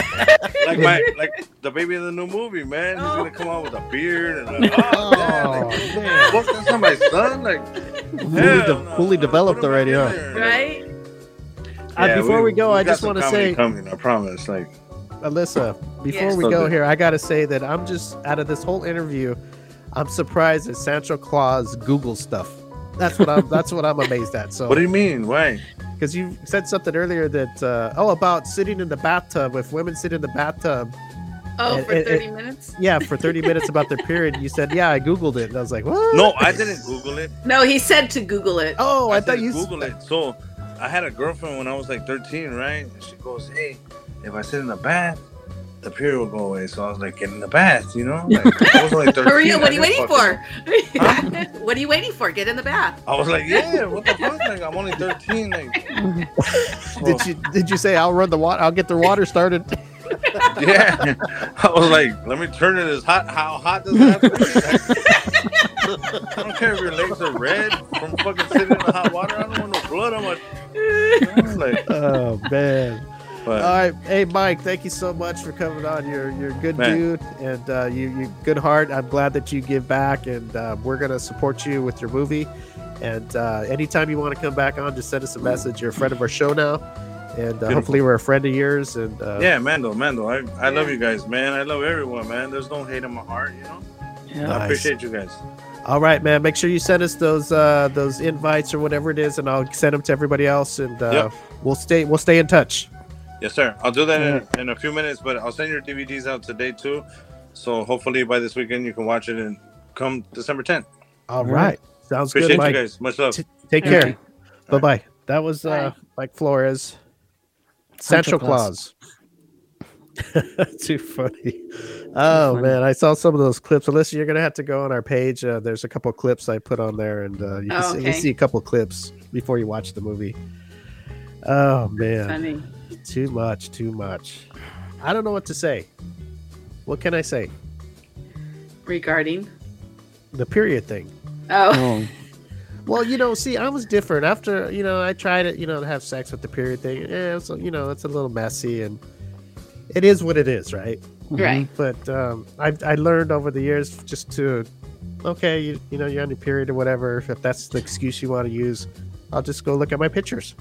like the baby in the new movie, man. He's gonna come out with a beard and man. Fuck, that's not my son. Like, fully developed already, huh? Right. Before we go, I just want to say, coming, I promise. Like, Alyssa, before we go here, I gotta say that I'm just out of this whole interview. I'm surprised that Sancho Claus Google stuff. That's what I'm amazed at. So what do you mean? Why? Because you said something earlier that about sitting in the bathtub. If women sit in the bathtub. Oh, for 30 minutes? Yeah, for 30 minutes about their period. You said, yeah, I Googled it. And I was like, what? No, I didn't Google it. No, he said to Google it. Oh, I thought you Google it. So I had a girlfriend when I was like 13, right? And she goes, hey, if I sit in the bath, the period will go away. So I was like, get in the bath, you know? Like, I was only 13. Hurry up, what are you waiting for? Huh? What are you waiting for? Get in the bath. I was like, yeah, what the fuck? Like, I'm only 13. Like, Did you say I'll run the water? I'll get the water started. yeah. I was like, let me turn it as hot. How hot does it have to be? I don't care if your legs are red from fucking sitting in the hot water. I don't want no blood on my. You know, like, Oh man. but All right, hey Mike, thank you so much for coming on. You're a good Man. dude, and you good heart. I'm glad that you give back, and we're gonna support you with your movie. And anytime you want to come back on, just send us a message. You're a friend of our show now, and hopefully we're a friend of yours. And yeah, Mando, I love you guys, man. I love everyone, man. There's no hate in my heart, you know. Yeah. Nice. I appreciate you guys. All right, man. Make sure you send us those invites or whatever it is, and I'll send them to everybody else. And Yep. we'll stay in touch. Yes, sir. I'll do that in a few minutes, but I'll send your DVDs out today too. So hopefully by this weekend you can watch it and come December 10th. All right, sounds Appreciate good, you Mike. guys. Much love. Take Thank care. you. Bye bye. That was Bye. Mike Flores, Santa Sancho Claus. Too funny. Oh funny. man, I saw some of those clips. Alyssa, you're gonna have to go on our page. There's a couple of clips I put on there, and you can Oh, see, okay. you see a couple of clips before you watch the movie. Oh man, Funny. too much. I don't know what to say. What can I say? Regarding. The period thing. Oh. Oh, Well, see, I was different after, I tried it, to have sex with the period thing. Yeah, so, it's a little messy, and it is what it is, right? Right. But I learned over the years just to, okay, you're on your period or whatever. If that's the excuse you want to use, I'll just go look at my pictures.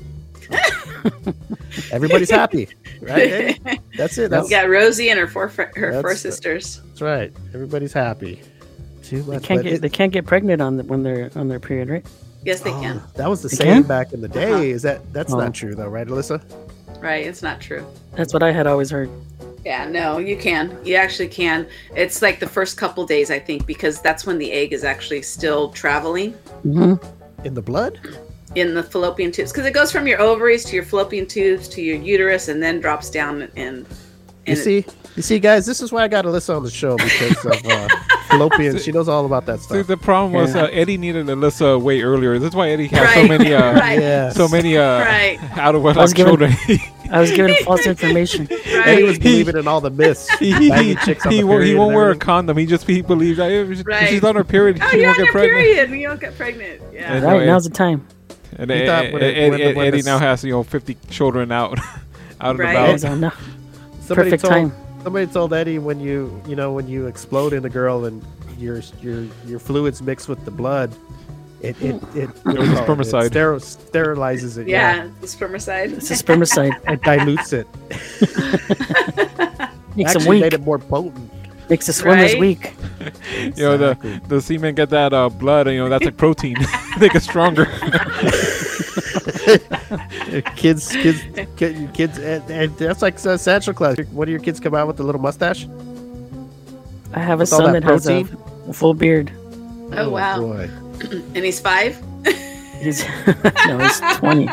Everybody's happy, right? Eddie? That's it. You got Rosie and her four That's- sisters. That's right. Everybody's happy. Too they much. can't but get they can't get pregnant when they're on their period, right? Yes, they can. That was the They saying can? back in the day. Uh-huh. That's Oh. not true though, right, Alyssa? Right. It's not true. That's what I had always heard. Yeah, no, you can. You actually can. It's like the first couple days, I think, because that's when the egg is actually still traveling Hmm. In the blood? in the fallopian tubes. Because it goes from your ovaries to your fallopian tubes to your uterus and then drops down and You see, guys, this is why I got Alyssa on the show because of fallopian. She knows all about that See, stuff. the problem was Yeah. Eddie needed Alyssa way earlier. That's why Eddie has so Right. many, Right. Yes. so many Right. out of I was wedlock given- children. I was given false information. Eddie was Right. believing in all the myths. Banging chicks on the he period won't and wear a everything. condom. He believes that if Right. she's on her period, Oh, she you're won't on get your pregnant. period. You don't get pregnant. Yeah. And- Right, No, now's the time. And He thought when Eddie this- now has 50 children out and Right. about. So, no, Somebody perfect told, time. Somebody told Eddie when you explode in a girl and your fluids mix with the blood, it Spermicide. sterilizes it. Yeah, the spermicide. It's a spermicide. It dilutes it. Makes them Actually made weak. it more potent. Makes the swimmers Right. weak. Exactly. The semen get that blood, and that's like protein. They get stronger. kids, and that's like Santa Claus. One of your kids come out with a little mustache. I have a With all son that that has protein? a full beard. Oh, wow. boy. And he's 5? He's no, he's 20.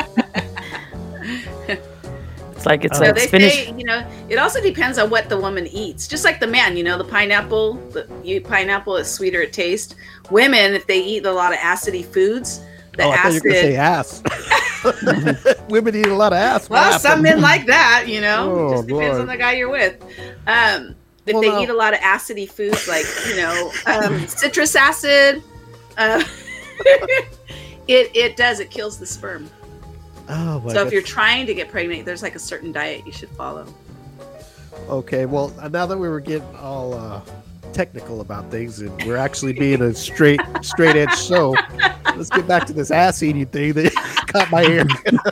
It's like So it's they finished. say, it also depends on what the woman eats. Just like the man, the pineapple, pineapple is sweeter at taste. Women, if they eat a lot of acidy foods, the I thought you were gonna acid. say ass. Women eat a lot of ass. What Well, some happened? men like that, Oh, just depends Lord. on the guy you're with. If Well, they now- eat a lot of acidy foods like, citrus acid, it kills the sperm. Oh my So if God. you're trying to get pregnant, there's like a certain diet you should follow. Okay, well, now that we were getting all technical about things and we're actually being a straight edge show, let's get back to this ass eating thing that caught my ear.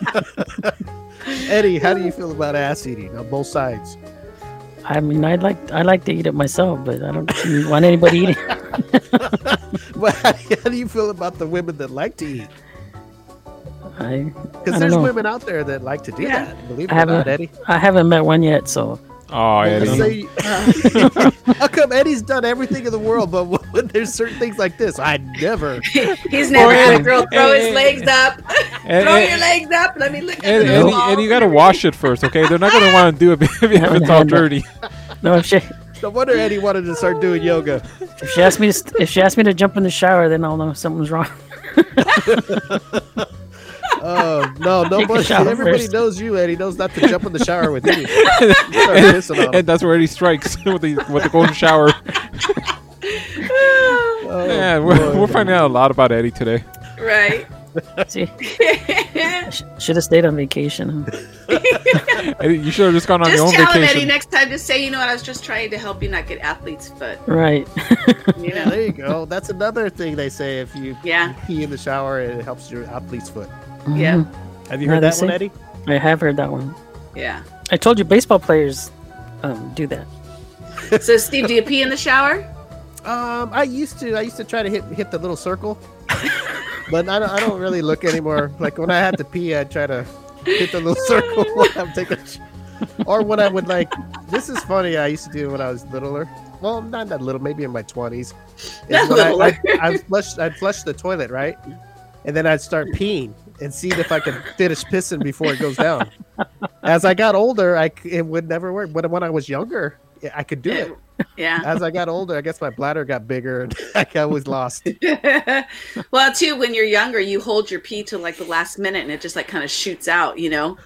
Eddie, how do you feel about ass eating on both sides? I mean, I like to eat it myself, but I don't want anybody eating. Well, how do you feel about the women that like to eat? I Because don't there's know. women out there that like to do Yeah. that. Believe it I or not, haven't. Eddie. I haven't met one yet, so Oh, Eddie. How come Eddie's done everything in the world, but when there's certain things like this, I never. He's never had a girl throw his legs up. And- Throw and- your legs up. Let me look at And the ball. you got to wash it first, okay? They're not going to want to do it if it's all haven't had that. dirty. No, if No wonder Eddie wanted to start doing yoga. she asked me to jump in the shower, then I'll know something's wrong. Oh no, nobody. shower Everybody first. knows you, Eddie. Knows not to jump in the shower with you. Start pissing on him. And that's where he strikes with the golden shower. Oh, Yeah, boy. we're finding out a lot about Eddie today. Right. See, should have stayed on vacation. Eddie, you should have just gone on your Just own tell him, Eddie, vacation. next time. Just say, you know what? I was just trying to help you not get athlete's foot. Right. You Yeah, know. there you go. That's another thing they say. If you Yeah. pee in the shower, it helps your athlete's foot. Yeah. Mhm. Have you Yeah, heard they that one, say- Eddie? I have heard that one. Yeah. I told you, baseball players do that. So, Steve, do you pee in the shower? I used to try to hit the little circle, but I don't really look anymore. Like when I had to pee, I'd try to hit the little circle when I'm taking, or when I would like. This is funny. I used to do when I was littler. Well, not that little, maybe in my 20s. Not When littler. I'd flush the toilet, right? And then I'd start peeing and see if I could finish pissing before it goes down. As I got older, it would never work. But when I was younger, I could do it. Yeah. As I got older, I guess my bladder got bigger and I was lost. Well, too, when you're younger, you hold your pee till like the last minute and it just like kind of shoots out, you know?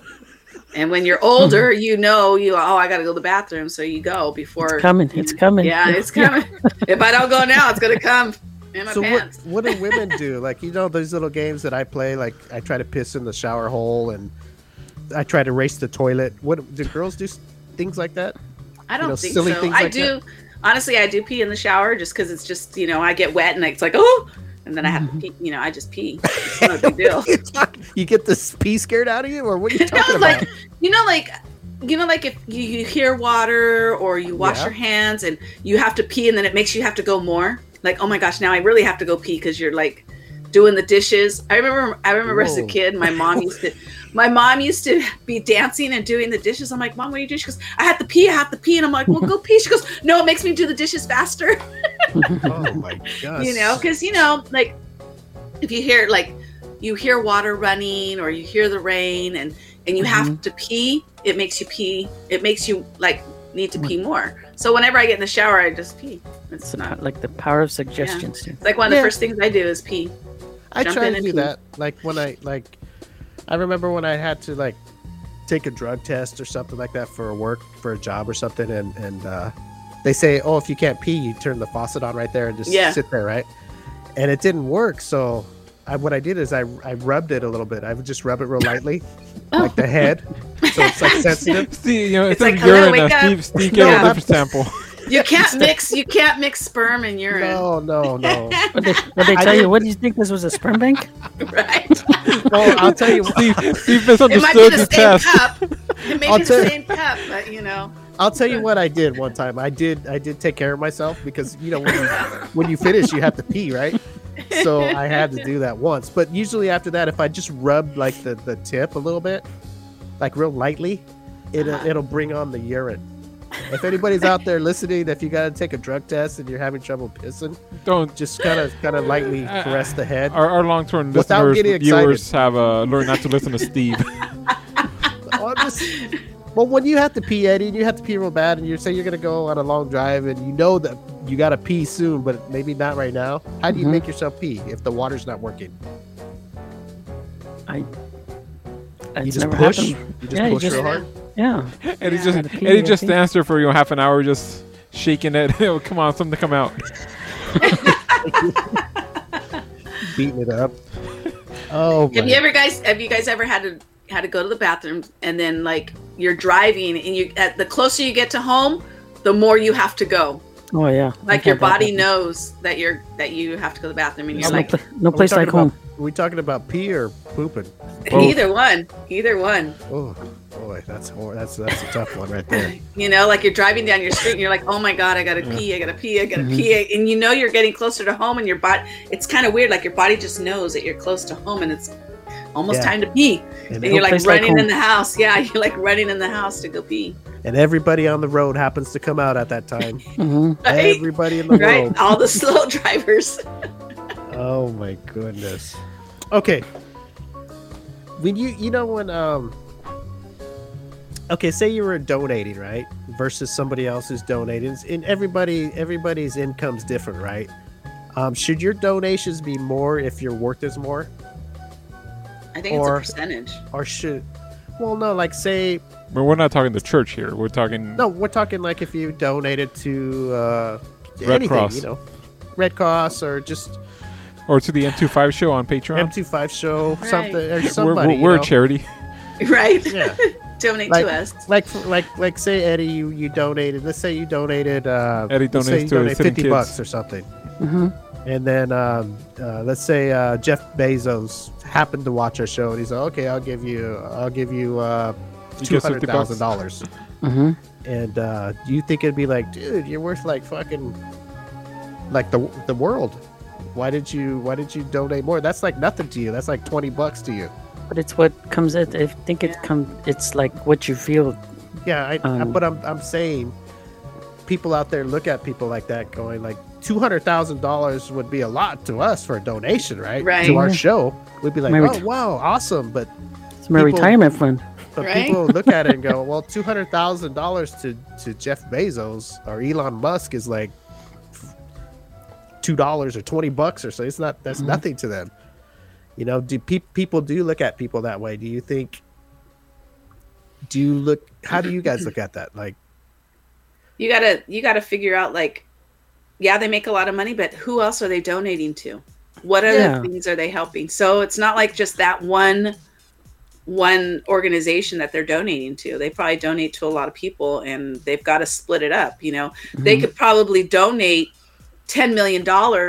And when you're older, you know, I got to go to the bathroom. So you go before. It's coming. It's coming. Yeah, it's coming. If I don't go now, it's going to come in my So pants. what do women do? Like, you know, those little games that I play, like I try to piss in the shower hole and I try to race the toilet. What do girls do? Things like that? I don't think silly so. things I like do. Honestly, I do pee in the shower just because it's just, you know, I get wet and it's like, oh, and then I have to pee. You know, I just pee. It's not a big deal. You get this pee scared out of you, or what are you talking No, about? like, you know, like if you hear water or you wash Yeah. your hands and you have to pee and then it makes you have to go more. Like, oh my gosh, now I really have to go pee because you're like doing the dishes. I remember as a Whoa. kid, my mom used to be dancing and doing the dishes. I'm like, Mom, what are you doing? She goes, I have to pee. And I'm like, well, go pee. She goes, no, it makes me do the dishes faster. Oh my gosh! You know, because, you know, like if you hear water running or you hear the rain and you have to pee, it makes you pee. It makes you like need to pee more. So whenever I get in the shower, I just pee. It's not Like the power of suggestion. Steve. it's like one of the Yeah. first things I do is pee. I jump try in to and do pee. that. Like when I remember when I had to like take a drug test or something like that for a job or something, and they say, oh, if you can't pee, you turn the faucet on right there and just Yeah. sit there, right? And it didn't work, so what I did is I rubbed it a little bit. I would just rub it real lightly, like the head, so it's like sensitive. See, you know, It's instead like, of urine, hello, wake up. Steve gave No, a not- different sample. You can't mix sperm and urine. No. What they tell you? What do you think this was a sperm bank? Right? Well, I'll tell you. Steve It might be misunderstood the the same test. cup. It may I'll be tell- the same cup, but you know. I'll tell you what I did one time. I did take care of myself because, you know, when you finish, you have to pee, right? So I had to do that once. But usually after that, if I just rub like the tip a little bit, like real lightly, it'll bring on the urine. If anybody's out there listening, if you got to take a drug test and you're having trouble pissing, Don't. just kind of lightly caress the head. Our long-term Without listeners, getting viewers have learned not to listen to Steve. Well, when you have to pee, Eddie, and you have to pee real bad, and you say you're gonna go on a long drive, and you know that you gotta pee soon, but maybe not right now. How do you make yourself pee if the water's not working? I. You It's just never push. happened. You just Yeah, you push just- real hard. Yeah. Eddie Yeah. just Gotta pee, Eddie I just think. stands there for half an hour, just shaking it. Oh, come on, something to come out. Beating it up. Oh, Have you guys ever had to go to the bathroom and then like you're driving and the closer you get to home, the more you have to go. Oh yeah. Like I've your had that body happen. knows that you have to go to the bathroom and you're No like no place like home. Are we talking about pee or pooping? Both. either one. Oh boy, that's a tough one right there. You know, like you're driving down your street and you're like, oh my god, I gotta pee, and you know you're getting closer to home and your body. It's kind of weird, like your body just knows that you're close to home and it's almost Yeah. time to pee, And, and you're like place like running in home. the house. Yeah, you're like running in the house to go pee. and everybody on the road happens to come out at that time. Mhm. Right? Everybody in the Right, world. all the slow drivers. Oh my goodness. Okay. When you know when okay, say you were donating, right? versus somebody else who's donating. And everybody's income's different, right? Should your donations be more if your worth is more? I think it's a percentage. Or should... Well, no, like say... But we're not talking the church here. We're talking... No, we're talking like if you donated to Red anything, Cross. you know. Red Cross or just... Or to the M25 show on Patreon. M25 show, Right. something, or somebody. We're you a know? charity. Right. Yeah. Donate Like- to us. Like say Eddie, you donated. Let's say you donated. Eddie let's say donates you to donate Sitting $50 Kids. or something, Mm-hmm. and then let's say Jeff Bezos happened to watch our show and he's like, okay, I'll give you You get $200,000. Mm-hmm. And do you think it'd be like, dude, you're worth like fucking like the world? Why did you donate more? That's like nothing to you. That's like $20 to you. But it's what comes at. I think it's like what you feel. Yeah, but I'm saying people out there look at people like that going like $200,000 would be a lot to us for a donation, right? Right. To our Yeah. show. We'd be like, My oh, wow, awesome. But It's my People- retirement fund. Right. people look at it and go, well, $200,000 to Jeff Bezos or Elon Musk is like $2 or $20 or so. It's not, that's nothing to them. You know, do people do look at people that way? Do you think, how do you guys look at that? Like, You gotta figure out, like, yeah, they make a lot of money, but who else are they donating to? What other Yeah. things are they helping? So it's not like just that one organization that they're donating to. They probably donate to a lot of people, and they've got to split it up. You know, they could probably donate $10 million,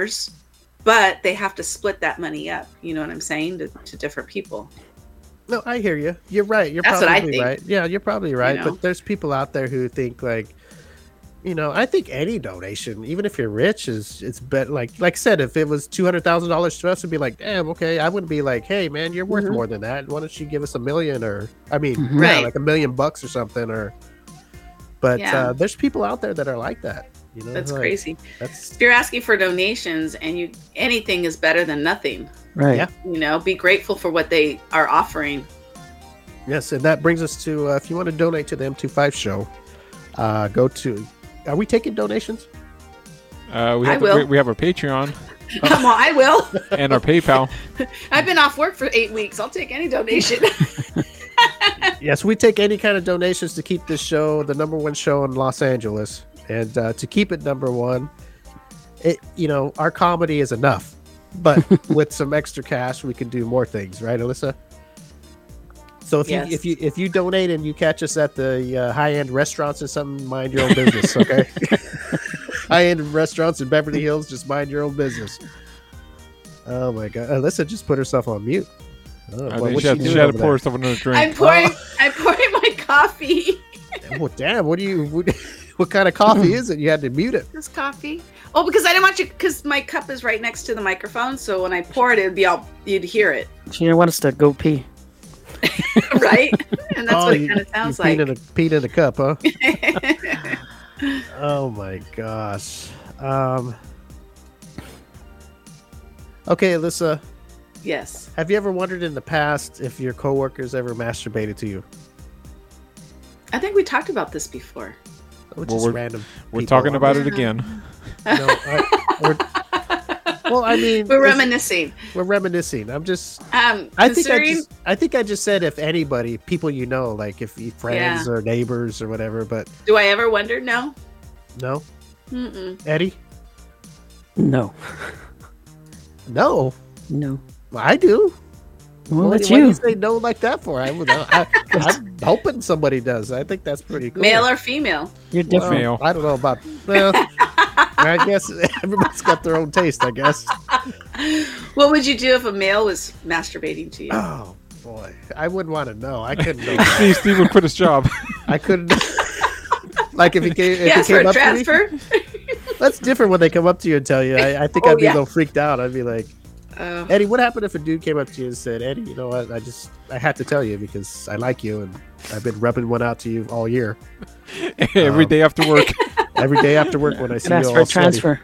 but they have to split that money up. You know what I'm saying, to different people. no, I hear you. You're right. You're That's what I probably think. right. Yeah, you're probably right. know? But there's people out there who think like, you know, I think any donation, even if you're rich, it's better. Like I said, if it was $200,000 to us, it'd be like, damn, okay. I wouldn't be like, hey, man, you're worth more than that. Why don't you give us $1 million or, I mean, yeah, Right. like $1 million bucks or something. Or, but Yeah. there's people out there that are like that. You know, That's like, crazy. That's If you're asking for donations, and anything is better than nothing. Right. Yeah. You know, be grateful for what they are offering. yes, and that brings us to if you want to donate to the M25 show, go to. Are we taking donations? I will. We have our Patreon Come on, I will. and our PayPal. I've been off work for 8 weeks. I'll take any donation. Yes, we take any kind of donations to keep this show the #1 show in Los Angeles, and to keep it #1. It, you know, our comedy is enough, but with some extra cash, we can do more things, right, Alyssa? So Yes. if you donate and you catch us at the high-end restaurants or something, mind your own business, okay? High-end restaurants in Beverly Hills, just mind your own business. Oh my God, Alyssa just put herself on mute. Oh, I what- think what's she had doing to over pour there? herself another drink. I'm pouring my coffee. Oh, damn! What kind of coffee is it? You had to mute it. This coffee. Oh, because I didn't want you, because my cup is right next to the microphone. So when I pour it, you'd hear it, She didn't want us to go pee. right? And that's what it kind of sounds like. Peed in a cup, huh? Oh my gosh. Okay, Alyssa, Yes. have you ever wondered in the past if your coworkers ever masturbated to you? I think we talked about this before. Which Well, is random. We're people. talking about it again. No, well, I mean, We're reminiscing. we're reminiscing. I'm just. I I think I just said if anybody, people you know, like if you friends or neighbors or whatever. But do I ever wonder? No. no, Mm-mm. Eddie, No. no, No. I do. Well, Why that's do you you. say no like that for? I'm hoping somebody does. I think that's pretty cool. Male or female? You're Well, different. Male. I don't know about. Well, I guess everybody's got their own taste. I guess. What would you do if a male was masturbating to you? Oh boy, I wouldn't want to know. I couldn't know. Steve would quit his job. I couldn't. Like if he came, Yes, he for came a up to me. transfer. That's different when they come up to you and tell you. I think Oh, I'd be yeah. a little freaked out. I'd be like, Eddie, what happened if a dude came up to you and said, Eddie, you know what? I had to tell you because I like you and I've been rubbing one out to you all year. Every day after work. Every day after work when I see Can you ask all for a sweaty. transfer.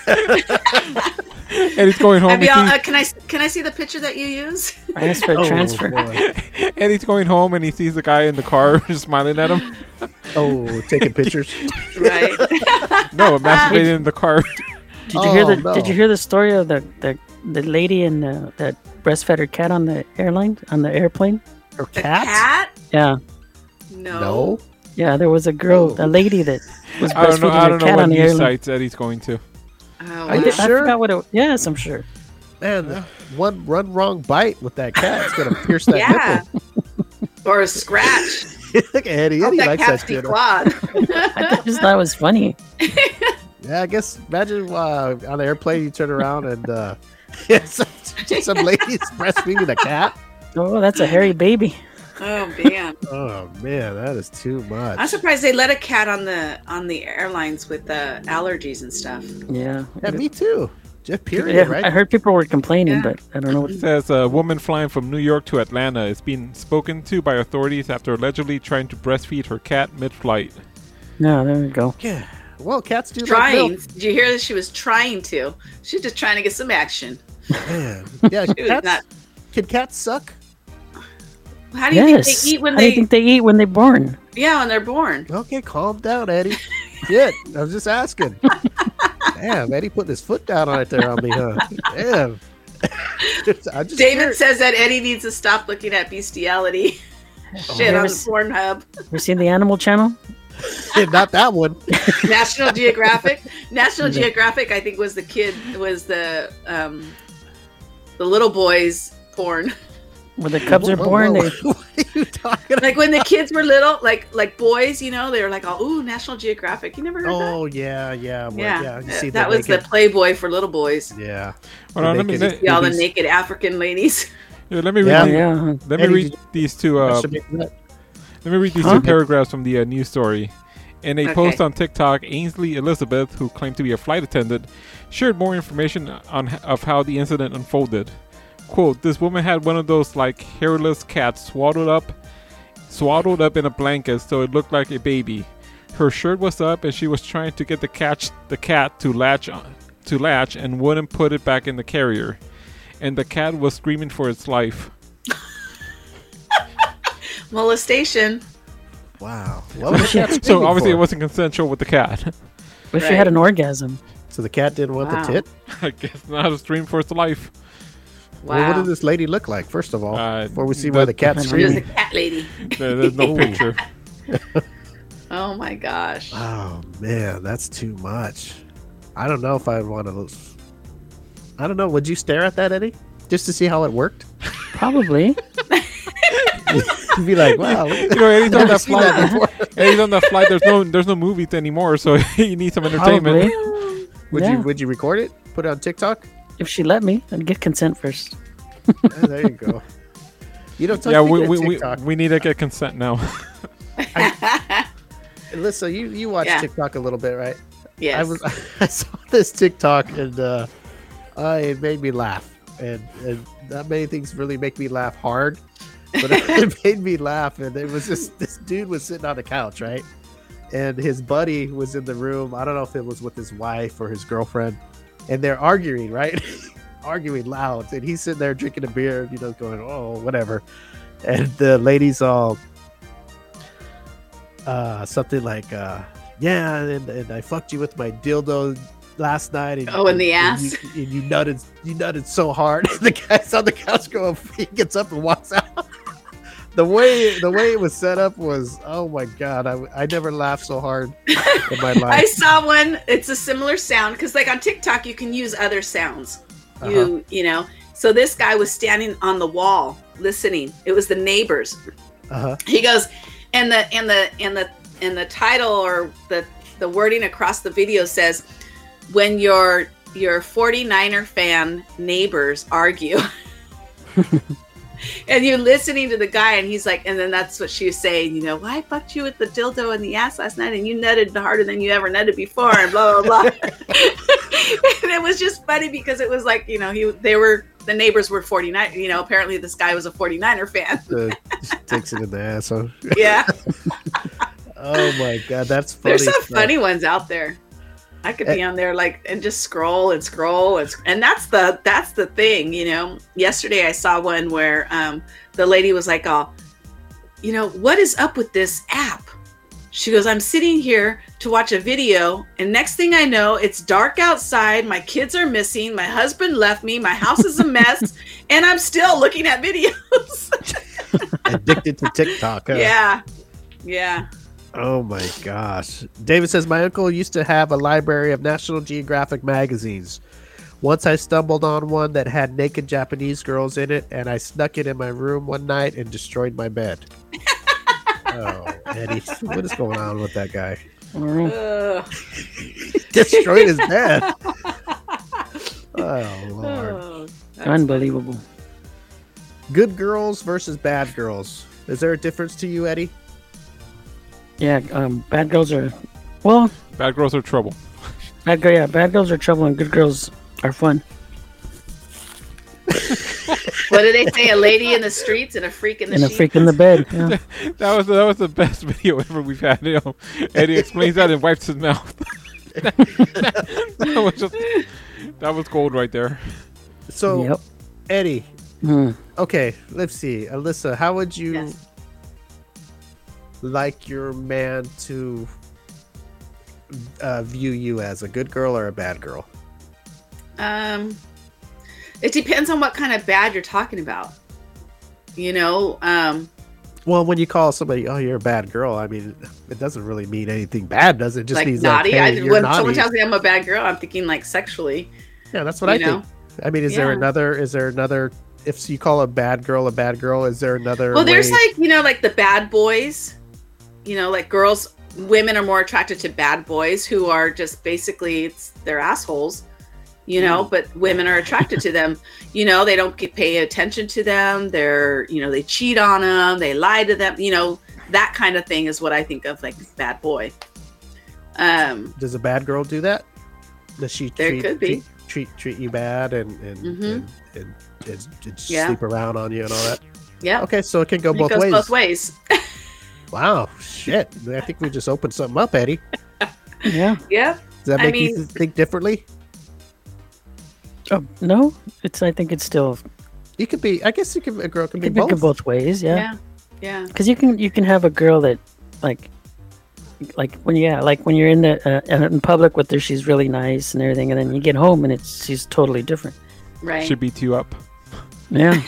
And he's going home. Abby, and sees, can I see the picture that you use? I asked for a Oh, transfer. boy. and he's going home and he sees the guy in the car just smiling at him. Oh, taking pictures. Right. No, masturbating in the car. Did you hear the no. Did you hear the story of the lady and that breastfed her cat on the airplane? Her The cat? cat? Yeah, No. yeah. There was a girl, a lady that was I don't know. breastfeeding I her don't know cat what on the news airline. sites Eddie's going to. Oh, Are you wow. sure? I forgot what it. Yes, I'm sure. Man, one wrong bite with that cat, it's gonna pierce that Yeah. Or a scratch. nipple. Look at Eddie. Hope Eddie that likes cat's that shit. declawed. I just thought it was funny. Yeah, I guess imagine on the airplane you turn around and some lady's breastfeeding a cat. Oh, that's a hairy baby. Oh man. Oh man, that is too much. I'm surprised they let a cat on the airlines with allergies and stuff. Yeah. Yeah, me too. Just period, Yeah, right? I heard people were complaining, Yeah. but I don't know what. It says a woman flying from New York to Atlanta is being spoken to by authorities after allegedly trying to breastfeed her cat mid-flight. No, there we go. Yeah. Well, cats do like Trying. milk. Did you hear that she was trying to? She's just trying to get some action. Man. Yeah, She was cats, not. can cats suck? How do you Yes. think they eat when How do you think they eat when they're born? Yeah, when they're born. Okay, calm down, Eddie. Shit, I was just asking. Damn, Eddie put his foot down right there on me, huh? Damn. I'm just David curious. says that Eddie needs to stop looking at bestiality shit on the Pornhub. You seen the Animal Channel? Not that one. National Geographic. National Geographic, I think, was the little boys porn. Where the cubs are Whoa, born, whoa, they what are you talking about? Like when the kids were little, like boys, they were like, "Oh, ooh, National Geographic." You never heard Oh, yeah. Well, that? You see that the was naked, the Playboy for little boys. Yeah. Hold on, let me naked- See all the These- naked African ladies. read. Yeah. yeah. Let me Eddie, read did these two. I should make that. Let me read these Huh? two paragraphs from the news story. In a Okay. post on TikTok, Ainsley Elizabeth, who claimed to be a flight attendant, shared more information of how the incident unfolded. Quote, this woman had one of those like hairless cats swaddled up in a blanket so it looked like a baby. Her shirt was up and she was trying to get the cat to latch and wouldn't put it back in the carrier. And the cat was screaming for its life. Molestation. Wow. What was the cat So screaming obviously for? it wasn't consensual with the cat. What if Right. you had an orgasm? So the cat didn't want Wow. the tit? I guess not a scream for its life. Well, what Wow. did this lady look like, first of all? Before we see that- why the cat's She was a screaming? cat lady. There's no Ooh. picture. Oh my gosh. Oh, man, that's too much. I don't know if I'd want to... I don't know. Would you stare at that, Eddie? Just to see how it worked? Probably. You'd be like, wow. You know, Eddie's on Never that seen that flight. before. Eddie's on that flight. There's no movies anymore, so you need some entertainment. Probably. Would you record it? Put it on TikTok? If she let me, I'd get consent first. Yeah, there you go. You know, Yeah, TikTok. we need to get consent now. Alyssa, you watch Yeah. TikTok a little bit, right? Yes. I saw this TikTok and it made me laugh, and not many things really make me laugh hard, but it made me laugh. And it was just this dude was sitting on the couch, right, and his buddy was in the room. I don't know if it was with his wife or his girlfriend, and they're arguing, right, arguing loud, and he's sitting there drinking a beer, going, oh, whatever, and the lady's all something like yeah, and I fucked you with my dildo last night. And, Oh, in the ass? And you nutted so hard. The guy's on the couch going, he gets up and walks out. The way it was set up was, oh my God, I never laughed so hard in my I life. saw one. It's a similar sound because, like on TikTok, you can use other sounds. You know. So this guy was standing on the wall listening. It was the neighbors. He goes, and the title or the wording across the video says, when your 49er fan neighbors argue. And you're listening to the guy, and he's like, and then that's what she was saying, well, I fucked you with the dildo in the ass last night, and you nutted harder than you ever nutted before, and blah, blah, blah. And it was just funny because it was like, the neighbors were 49, apparently this guy was a 49er fan. Takes it in the ass, huh? Yeah. Oh my God, that's funny. There's some stuff. funny ones out there. I could be on there and just scroll and that's the thing, Yesterday I saw one where the lady was like, what is up with this app? She goes, I'm sitting here to watch a video, and next thing I know, it's dark outside. My kids are missing. My husband left me. My house is a mess, and I'm still looking at videos. Addicted to TikTok. Huh? Yeah. Yeah. Oh my gosh. David says, my uncle used to have a library of National Geographic magazines. Once I stumbled on one that had naked Japanese girls in it, and I snuck it in my room one night and destroyed my bed. Oh, Eddie, what is going on with that guy? Destroyed his bed. Oh, Lord. Unbelievable. Good girls versus bad girls. Is there a difference to you, Eddie? Yeah, bad girls are, well, Bad girls are trouble. bad girls are trouble and good girls are fun. What do they say? A lady in the streets and a freak in the And a sheets? freak in the bed. Yeah. That was the best video ever we've had. You know, Eddie explains that and wipes his mouth. that was gold right there. So, Yep. Eddie, Hmm. okay, let's see. Alyssa, how would you Yes. like your man to view you as, a good girl or a bad girl? It depends on what kind of bad you're talking about. You know, Well, when you call somebody, oh, you're a bad girl, I mean, it doesn't really mean anything bad, does it? It just like means naughty. like, hey, you're When naughty. someone tells me I'm a bad girl, I'm thinking like sexually. Yeah, that's what I you know? think. I mean, is there Yeah. another? If you call a bad girl, is there another? Well, there's way? like, you know, like the bad boys, you know, like women are more attracted to bad boys who are just basically, they're assholes, you know, but women are attracted to them. You know, they don't pay attention to them. They cheat on them. They lie to them. You know, that kind of thing is what I think of like bad boy. Does a bad girl do that? Does she There could be. treat you bad and Yeah. sleep around on you and all that? Yeah. Okay, so it can go It both goes ways. both ways. Wow, shit! I think we just opened something up, Eddie. Yeah. Yeah. Does that I make you mean- think differently? Oh, no, I think it's still, You could be. I guess a girl can it be can go both. both ways. Yeah. Yeah. Yeah. Because you can have a girl that like when you're in the in public with her, she's really nice and everything, and then you get home and she's totally different. Right. Should beat you up. Yeah.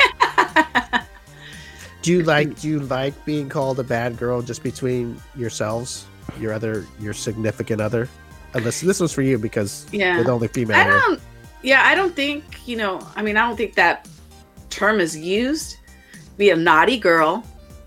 Do you like being called a bad girl just between yourselves, your significant other? Unless this was for you because Yeah. you're the only female I here. don't think, you know, I mean, I don't think that term is used. Be a naughty girl.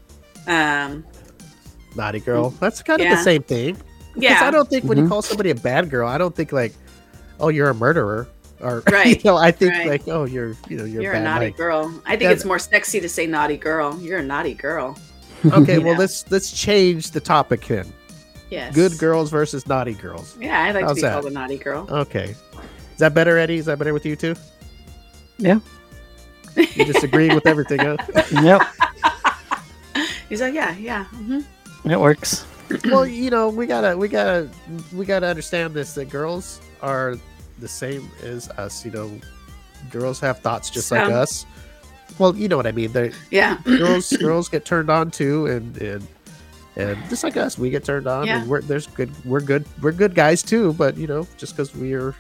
Naughty girl. That's kind of the Yeah. same thing. Because Yeah. I don't think when you Mhm. call somebody a bad girl, I don't think like, oh, you're a murderer, or Right. I think Right. like, oh, you're You're bad. a naughty like- girl. I think Yeah, it's more sexy to say naughty girl. You're a naughty girl. Okay, You well know. let's change the topic then. Yes. Good girls versus naughty girls. Yeah, I'd like How's to be that? called a naughty girl. Okay, is that better, Eddie? Is that better with you too? Yeah. You just agree with everything, huh? Yep. He's like, yeah. It works. Well, you know, we gotta understand this, that girls are the same as us. You know, girls have thoughts just like Some. us. Well, you know what I mean. Yeah. Girls get turned on too, and just like us, we get turned on. Yeah. And we're good guys too. But you know, just because we're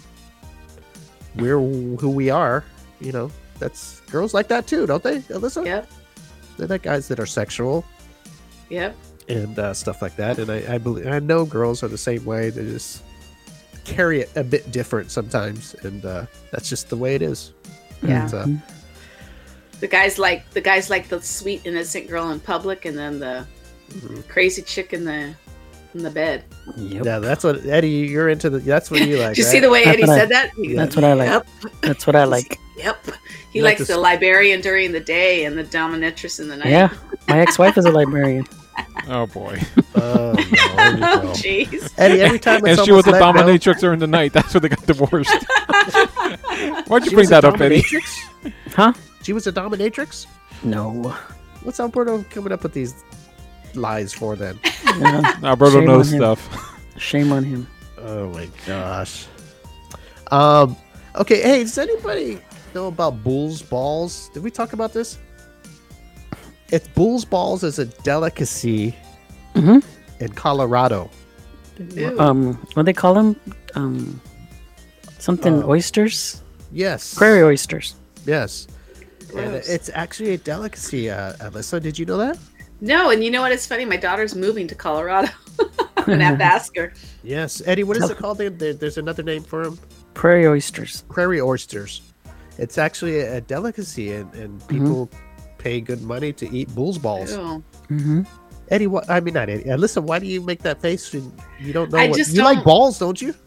who we are, you know, that's girls like that too, don't they, Alyssa? Yep. They're like guys that are sexual Yep. and stuff like that. And I know girls are the same way. They just carry it a bit different sometimes, and that's just the way it is. Yeah. And, Mhm. The guys like the sweet innocent girl in public, and then the crazy chick in the bed. Yep. yeah, that's what Eddie. You're into that's what you like. Did you right? see the way That's Eddie what I- said that? He That's goes, what I like. Yep. That's what I like. Yep. He You like likes to the s- librarian during the day and the dominatrix in the night. Yeah. My ex-wife is a librarian. Oh boy. Oh, no, there you go. Jeez. Eddie, every time it's And she was a almost let go- dominatrix during the night. That's where they got divorced. Why'd you She bring was a that up, Eddie? dominatrix? Huh? She was a dominatrix? No. What's Alberto coming up with these lies for then? Yeah. Alberto Shame knows on him. stuff. Shame on him. Oh my gosh. Okay, hey, does anybody know about bull's balls? Did we talk about this? It's bull's balls is a delicacy Mhm. in Colorado. Ew. What they call them? Something oysters, Yes. prairie oysters. Yes. And Gross. it's actually a delicacy, Alyssa. Did you know that? No, and you know what? It's funny. My daughter's moving to Colorado. I'm gonna have to ask her. Yes. Eddie, what is it called? There's another name for them. Prairie oysters. Prairie oysters. It's actually a delicacy, and people pay good money to eat bull's balls. Ew. Mm-hmm. Eddie, what? I mean, not Eddie. Listen, why do you make that face? And you don't know I what just you like don't- balls, don't you?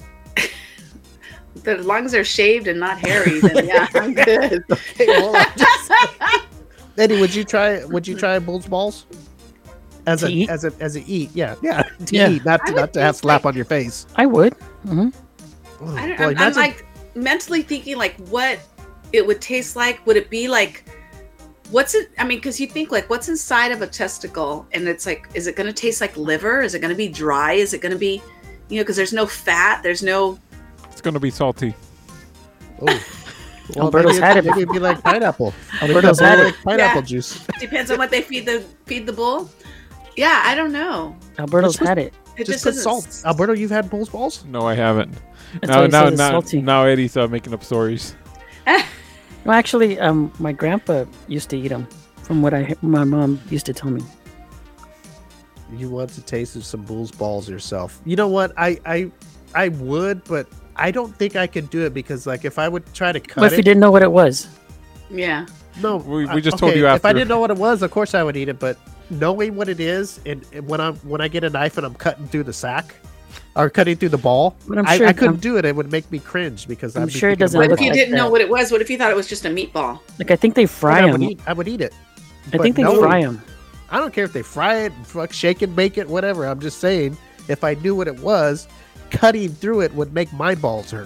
As long as they're shaved and not hairy, then yeah, I'm good. Hey, well, I'm just- Eddie, would you try bull's balls? As To a eat? as a eat, yeah, to Yeah. eat, not I to would not to have think, slap like- on your face. I would. Mm-hmm. Oh, I don't, boy, I'm imagine- like mentally thinking like what it would taste like. Would it be like what's it? I mean, because you think like what's inside of a testicle, and it's like, is it going to taste like liver? Is it going to be dry? Is it going to be, because there's no fat, there's no. It's gonna be salty. oh. Well, Alberto's maybe had it maybe it'd be like pineapple. Alberto's Maybe had like it. pineapple Yeah. juice. Depends on what they feed the bull. Yeah, I don't know. Alberto's Just- had it. It Just just put doesn't. salt. Alberto, you've had bull's balls? No, I haven't. That's why he says it's salty. Now Eddie's making up stories. Well, actually, my grandpa used to eat them. From what my mom used to tell me. You want to taste of some bull's balls yourself? You know what? I would, but I don't think I could do it because, like, if I would try to cut What if you it, didn't know what it was? Yeah. no, We just told you If after. I didn't know what it was, of course I would eat it. But knowing what it is, and when I get a knife and I'm cutting through the sack or cutting through the ball, But I'm sure I couldn't do it. It would make me cringe because I'm I'd be sure it thinking doesn't of What my if you like balls. didn't know that. what it was? What if you thought it was just a meatball? Like I think they fry I them. would eat it. I think they But fry knowing- them. I don't care if they fry it, shake it, bake it, whatever. I'm just saying, if I knew what it was, cutting through it would make my balls hurt.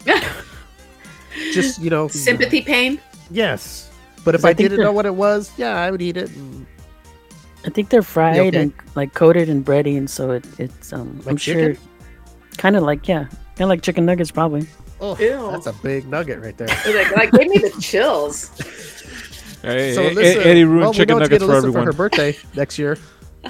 Just Sympathy pain. Yes, but if 'Cause I I think didn't they're- know what it was, yeah, I would eat it. And I think they're fried okay? and like coated in breading, so it's I'm Like sure, chicken? kind of like like chicken nuggets probably. oh, Ew. that's a big nugget right there. It like gave me the chills. Hey, So hey, Alyssa, Eddie ruined well, we chicken know what to nuggets get for Alyssa everyone. her birthday next year.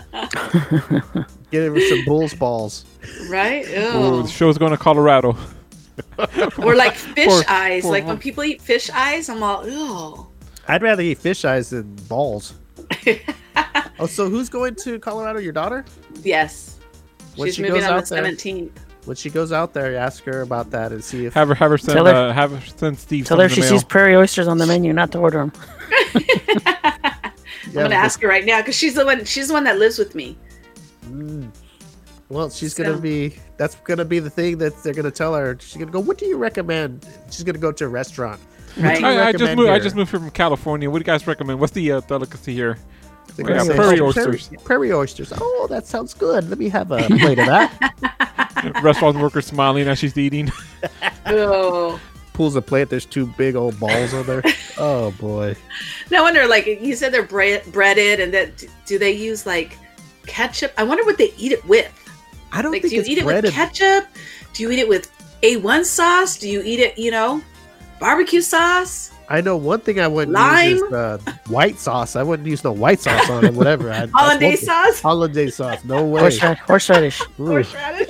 Get her some bull's balls. Right? Ooh, Ew. the show's going to Colorado. Or like fish Or- eyes. or- Like when people eat fish eyes, I'm all, ew. I'd rather eat fish eyes than balls. Oh, so who's going to Colorado? Your daughter? Yes. When She's she moving goes on the out there, 17th. when she goes out there, ask her about that and see if Have her send Tell her- send Steve Tell some her in if the she mail. sees prairie oysters on the menu not to order them. I'm gonna ask her right now because she's the one that lives with me. Well, she's So- gonna be. That's gonna be the thing that they're gonna tell her. She's gonna go. What do you recommend? She's gonna go to a restaurant. Right? do you I just recommend moved. I here? just moved here from California. What do you guys recommend? What's the delicacy here? They're Oh, yeah, gonna say, prairie "Oh, oysters." Prairie oysters. Oh, that sounds good. Let me have a plate of that. Restaurant worker smiling as she's eating. Oh. Pulls a plate. There's two big old balls on there. Oh boy. No wonder, like you said, they're breaded, and that do they use like ketchup? I wonder what they eat it with. I don't Like, think do you it's eat it breaded. with ketchup? Do you eat it with A1 sauce? Do you eat it, barbecue sauce? I know one thing I wouldn't use is white sauce. I wouldn't use no white sauce on it. Whatever. Hollandaise sauce? Hollandaise sauce. No way. Horseradish. Ooh. Horseradish?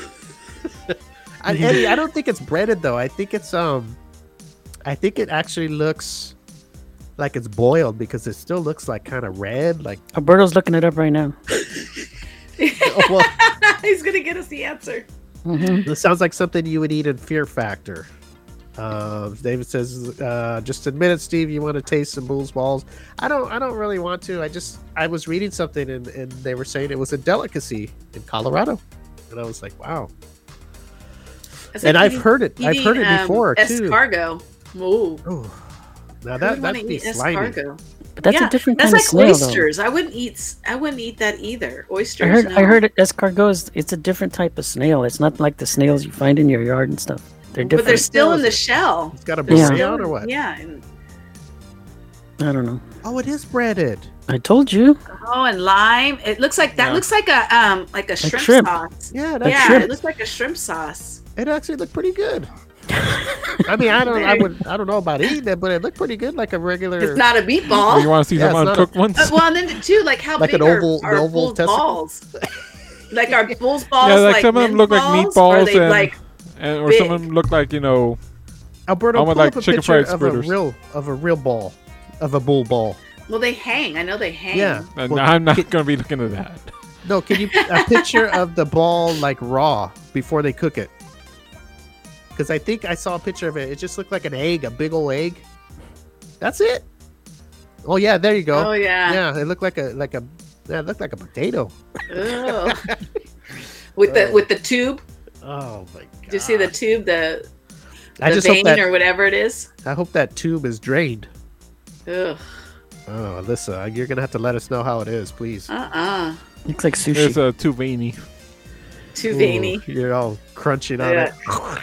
Eddie, I don't think it's breaded though. I think it's I think it actually looks like it's boiled because it still looks like kind of red. Like Alberto's looking it up right now. well, He's gonna get us the answer. Mm-hmm. it sounds like something you would eat in Fear Factor. David says, just admit it, Steve. You want to taste some bull's balls? I don't really want to. I was reading something and they were saying it was a delicacy in Colorado, and I was like, wow. It's And like I've heard it. I've heard it before too. Escargot. Ooh. Ooh. Now Who that would wanna that'd be eat slimy. escargot? But that's Yeah, a different That's kind like of snail, though. oysters. I wouldn't eat that either. Oysters. I heard escargot it's a different type of snail. It's not like the snails you find in your yard and stuff. They're But different. they're still in the shell. It's got a Yeah. beret on or what? Yeah. And, I don't know. Oh, it is breaded. I told you. oh, and lime. It looks like that. Yeah. Looks like a shrimp, shrimp. sauce. Yeah, Like Yeah, shrimp. it looks like a shrimp sauce. it actually looked pretty good. I mean, I don't know about eating it, but it looked pretty good, like a regular. It's not a Oh, you meatball. want to see Yeah, some it's not uncooked ones? Well, and then too, like how Like big an are oval- are the oval bull's testicle? balls? Like are bull's balls Yeah, like some of them men's look like balls, or are meatballs they and- like or some of them look like Alberto, Almost pull like up a chicken picture fried of fritters. a real ball, of a bull ball. well they hang. I know they hang. Yeah. and Well, I'm not gonna be looking at that. No, can you a picture of the ball like raw before they cook it? Because I think I saw a picture of it. It just looked like an egg, a big old egg. That's it. Oh yeah, there you go. Oh yeah. Yeah, it looked like a yeah, it looked like a potato. Ugh. with the tube. Oh my god. Do you see the tube, the I just hope vein that or whatever it is? I hope that tube is drained. Ugh. Oh, Alyssa, you're gonna have to let us know how it is, please. Looks like sushi. It's too veiny. Too Ooh, veiny. You're all crunching on Yeah. it.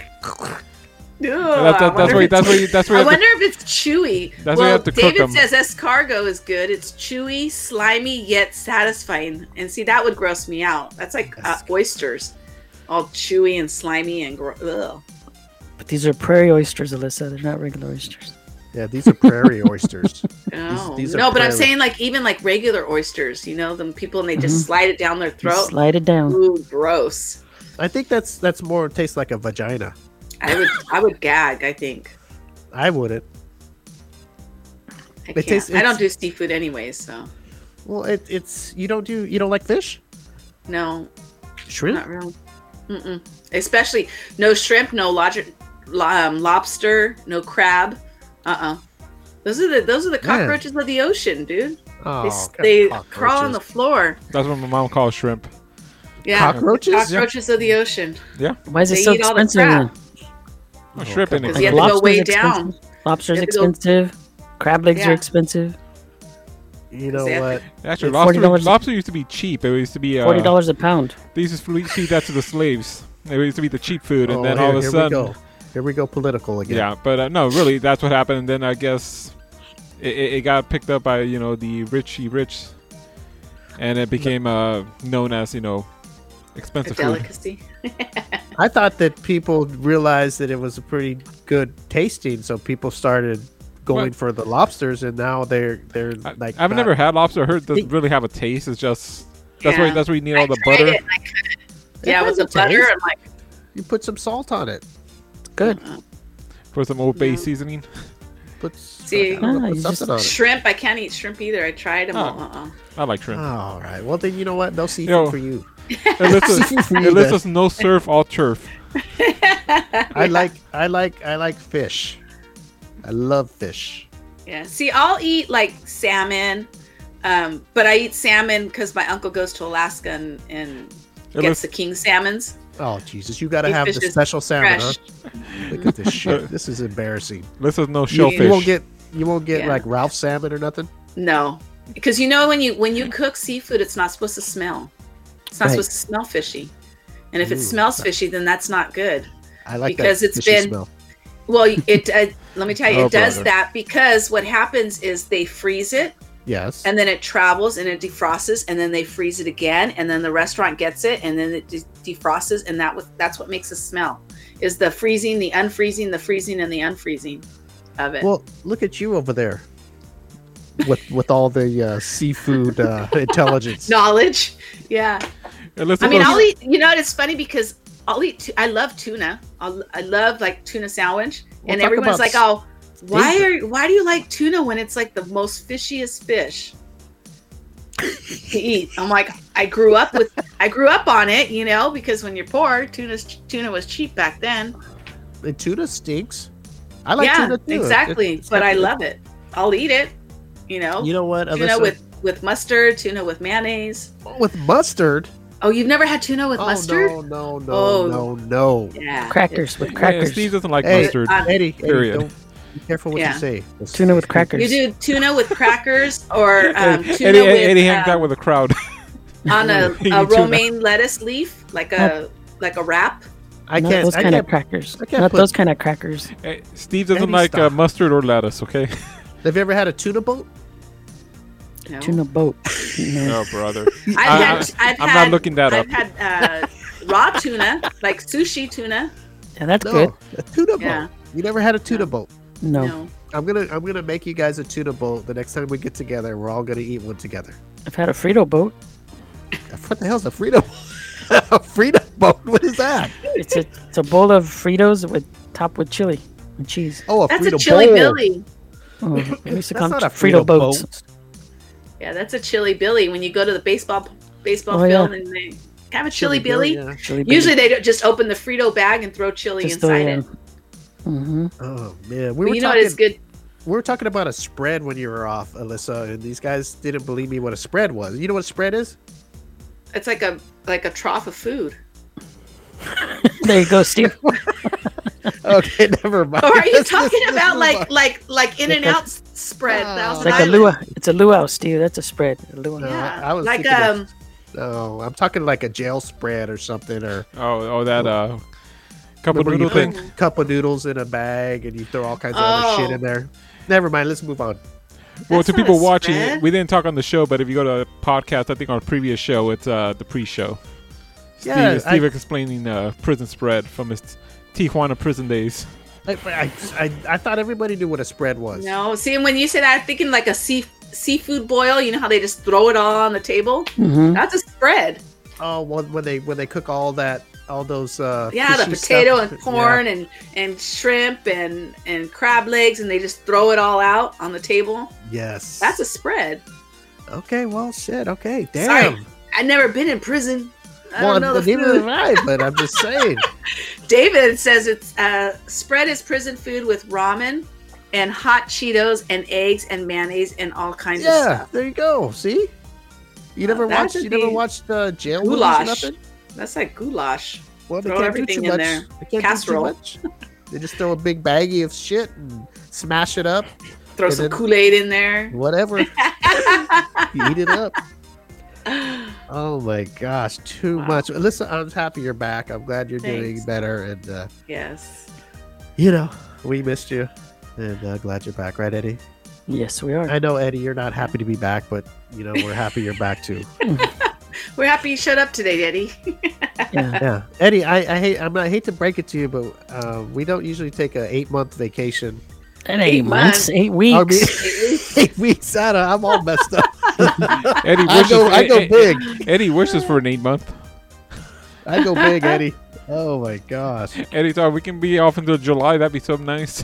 Ugh, That's where I wonder if it's chewy. That's where you have to cook David 'em. says escargot is good. It's chewy, slimy, yet satisfying. And see, that would gross me out. That's like oysters, all chewy and slimy and ugh. But these are prairie oysters, Alyssa. They're not regular oysters. Yeah, these are prairie oysters. Oh. these are No, but I'm prairie. saying like even like regular oysters. You know, them people and they just slide it down their You throat. slide it down. Ooh, gross. I think that's more tastes like a vagina. I would gag. I think. I wouldn't. I It can't. tastes- I don't it's- do seafood anyways, so Well, it's you don't like fish, no, shrimp. not really. Mm-mm. Especially no shrimp, no lobster, no crab. Those are the cockroaches of the ocean, dude. Oh, They cockroaches. crawl on the floor. That's what my mom calls shrimp. Yeah, Cockroaches? cockroaches of the ocean. Why is it They so eat all the expensive? crab. Oh, shrimp in it. Because you have to go Lobster's way expensive. down. Lobster's You have to go- expensive. Crab legs are Yeah. expensive. You know Exactly. what? Actually, It's lobster, $40 lobster used to be cheap. It used to be $40 a pound. They used to feed that to the slaves. It used to be the cheap food, and Oh, then here, all of a here sudden, we go. Here we go, political again. yeah. But no, really, that's what happened. And then I guess it got picked up by the rich, and it became known as A expensive food. delicacy. I thought that people realized that it was a pretty good tasting, so people started going What? for the lobsters, and now they're like. I've not- never had lobster. I heard it doesn't Think- really have a taste. It's just that's why you need all the I tried butter. it and I couldn't. It Yeah, has with the a butter, taste. I'm like, You put some salt on it. Good. For some Old Bay No. season. Put See? I don't know, Ah, put you something just- on it. shrimp. I can't eat shrimp either. I tried them. Oh. I like shrimp. All right. Well, then you know what? No seafood Yo. for you. It lists us no surf, all turf. I like fish. I love fish. Yeah. See, I'll eat like salmon, but I eat salmon because my uncle goes to Alaska and It gets lists, the king salmons. Oh Jesus! You got to These have the fishes special salmon, fresh. huh? Look at this shit. This is embarrassing. lists us no You, shellfish. you won't get Yeah. like Ralph salmon or nothing. No, because when you cook seafood, it's not supposed to smell. It's not Right. supposed to smell fishy, and if it Ooh. smells fishy, then that's not good. I like Because that it's fishy been- smell. Well, let me tell you, Oh, it does brother. that because what happens is they freeze it, Yes. and then it travels and it defrosts, and then they freeze it again, and then the restaurant gets it, and then it defrosts, and that's what makes it smell. Is the freezing, the unfreezing, the freezing, and the unfreezing of it. Well, look at you over there with all the seafood intelligence. Knowledge, yeah. It lists I us mean, no- I'll eat. You know, it's funny because I'll eat. I love tuna. I love like tuna sandwich, We'll and talk everyone's about like, "Oh, why steak. do you like tuna when it's like the most fishiest fish to eat?" I'm like, I grew up on it, because when you're poor, tuna was cheap back then. And tuna stinks. I like yeah, tuna too. exactly. It's But got I the- love it. I'll eat it. You know what? Tuna Alyssa? with mustard, tuna with mayonnaise. with mustard. Oh, you've never had tuna with Oh mustard? no! Oh. No! Yeah. Crackers with Yeah, crackers. Steve doesn't like Hey, mustard. Eddie, Period. don't be careful what Yeah. you say. Tuna with crackers. You do tuna with crackers or tuna Eddie, with Eddie hangs out with a crowd. on a Tuna. romaine lettuce leaf, like a wrap. I Not can't. those I kind of can't. crackers. I can't Not put- those kind of crackers. Hey, Steve doesn't Eddie, like stop. mustard or lettuce. Okay. Have you ever had a tuna boat? No. Tuna boat. No. Oh, brother. I've I'm had not looking that up. I've had raw tuna, like sushi tuna. Yeah, that's No, good. a tuna boat. Yeah. You never had a tuna boat. No. No. I'm gonna make you guys a tuna boat the next time we get together. We're all gonna eat one together. I've had a Frito boat. What the hell's a Frito? A Frito boat? What is that? It's a bowl of Fritos topped with chili and cheese. Oh, a That's Frito a chili bowl. Billy. Oh, we used to call That's them not a Frito Frito boats. boat. Yeah, that's a chili Billy. When you go to the baseball Oh, yeah. field and they have a chili Billy. yeah. Chili Usually they don't just open the Frito bag and throw chili inside it. Mm-hmm. Oh man, But you know what is good? we were talking about a spread when you were off, Alyssa, and these guys didn't believe me what a spread was. You know what a spread is? It's like a trough of food. There you go, Steve. Okay, never mind. Or are you Let's talking just about move on. like In-N-Out spread? Thousand It's like a Island? luau. It's a luau, Steve. That's a spread. A luau. No, Yeah, I was like thinking of- No, I'm talking like a jail spread or something, or that couple remember you noodle put thing. cup of noodles in a bag and you throw all kinds of other shit Oh. in there. Never mind. Let's move on. Well, That's to not people a watching, spread. we didn't talk on the show, but if you go to a podcast, I think on a previous show, it's the pre-show. Yeah, Steve explaining prison spread from his Tijuana prison days. I thought everybody knew what a spread was. No, see, when you say that, I'm thinking like a seafood boil. You know how they just throw it all on the table? Mm-hmm. That's a spread. Oh, well, when they cook all those Yeah, the fishy potato stuff. and corn and shrimp and crab legs, and they just throw it all out on the table. Yeah. Yes. That's a spread. Okay. Well, shit. Okay. Damn. Sorry, I've never been in prison. I Well, don't know the neither food. have I, but I'm just saying. David says it's spread is prison food with ramen and hot Cheetos and eggs and mayonnaise and all kinds of Yeah. stuff. There you go. See. You never that watched. would You never be watched jail movies or Goulash. nothing. That's like goulash. Well, they Throw can't do everything too in much. there. They can't Casserole. do too much. They just throw a big baggie of shit and smash it up. Throw And some then- Kool-Aid in there. Whatever. You eat it up. Oh my gosh, too Wow. much. Listen, I'm happy you're back. I'm glad you're doing Thanks. better, and Yes. we missed you, and glad you're back, right, Eddie? Yes, we are. I know, Eddie, you're not happy to be back, but we're happy you're back too. We're happy you showed up today, Eddie. Yeah. Yeah, Eddie, I hate to break it to you, but we don't usually take a 8-month vacation. And 8 8 months, 8 weeks. I mean, 8 weeks. I'm all messed up. Eddie I wishes go big. Eddie wishes for an 8-month. I go big, Eddie. Oh my gosh. Eddie thought we can be off until July. That'd be so nice.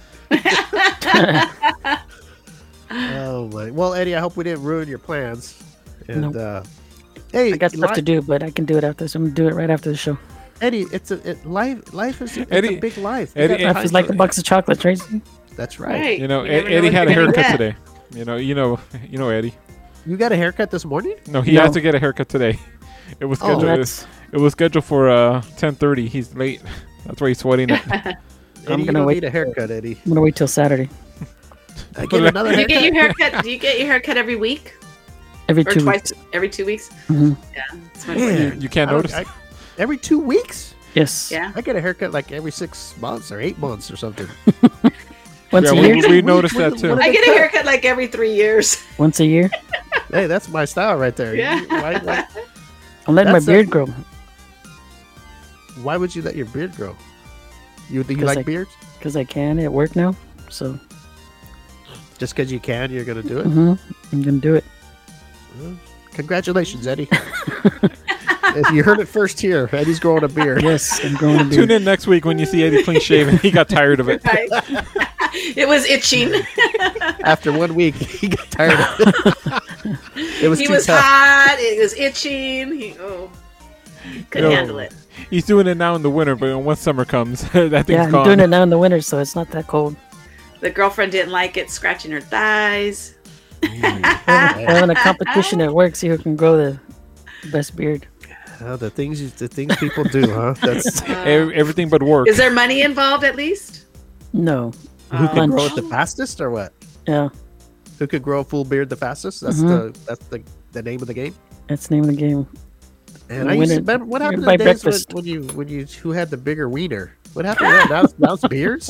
Oh my. Well, Eddie, I hope we didn't ruin your plans. And Nope. hey, I got stuff to do, but I can do it after. So I'm gonna do it right after the show. Eddie, life is it's Eddie- a big life. You Eddie- got Life time is like for- a box of chocolate, Tracy. That's right. Right. You know, You never know Eddie what had a you're gonna haircut get. today. You know, Eddie. You got a haircut this morning? No, he No. has to get a haircut today. It was Oh, scheduled. that's. It was scheduled for 10:30. He's late. That's why he's sweating it. Eddie, I'm you gonna don't wait. need a haircut, Eddie. I'm gonna wait till Saturday. I get another Do you get haircut. your haircut? Do you get your haircut every week Every or 2 twice? weeks. Every 2 weeks? Mhm. Yeah, that's my Man, point. You can't I don't- notice. I- every 2 weeks? Yes. Yeah. I get a haircut like every 6 months or 8 months or something. Once Yeah, a year. we noticed that too. What I do get they a cut? haircut like every 3 years. Once a year. Hey, that's my style right there. Yeah. I'm letting my That's a- beard grow. Why would you let your beard grow? You 'Cause like I- beards? Because I can at work now. So Just because you can, you're gonna do it. I'm gonna do it. Congratulations, Eddie. If you heard it first here, Eddie's growing a beard. Yes, I'm growing a beard. Tune in next week when you see Eddie clean shaven. He got tired of it. Right. It was itching. After 1 week, he got tired of it. It was He too was tough. hot. It was itching. Couldn't No. handle it. He's doing it now in the winter, but once summer comes, that thing's Yeah, I'm gone. doing it now in the winter, so it's not that cold. The girlfriend didn't like it, scratching her thighs. We're having a competition at work, see who can grow the best beard. Oh, the things people do, huh? That's Everything but work. Is there money involved at least? No. who can grow Lunch. it the fastest, or what? Yeah, Who could grow a full beard the fastest? That's the name of the game. that's the name of the game. And I used to Winner- remember what happened to by the days breakfast. when you who had the bigger wiener. What happened? To that? Now it's beards.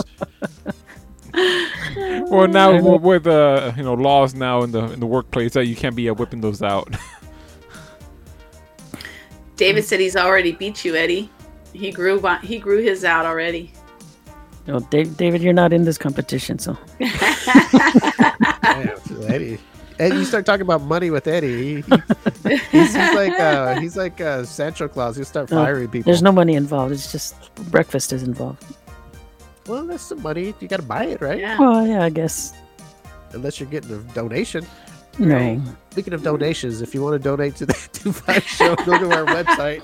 Well, now with laws now in the workplace that you can't be whipping those out. David said he's already beat you, Eddie. He grew his out already. No, David, you're not in this competition, so Damn, Eddie, And you start talking about money with Eddie. He's like Santa Claus. He'll start firing people. There's no money involved. It's just breakfast is involved. Well, that's some money. You got to buy it, right? Yeah. Well, yeah, I guess. Unless you're getting a donation. No. Right. Speaking of donations, if you want to donate to the 25 show, go to our website.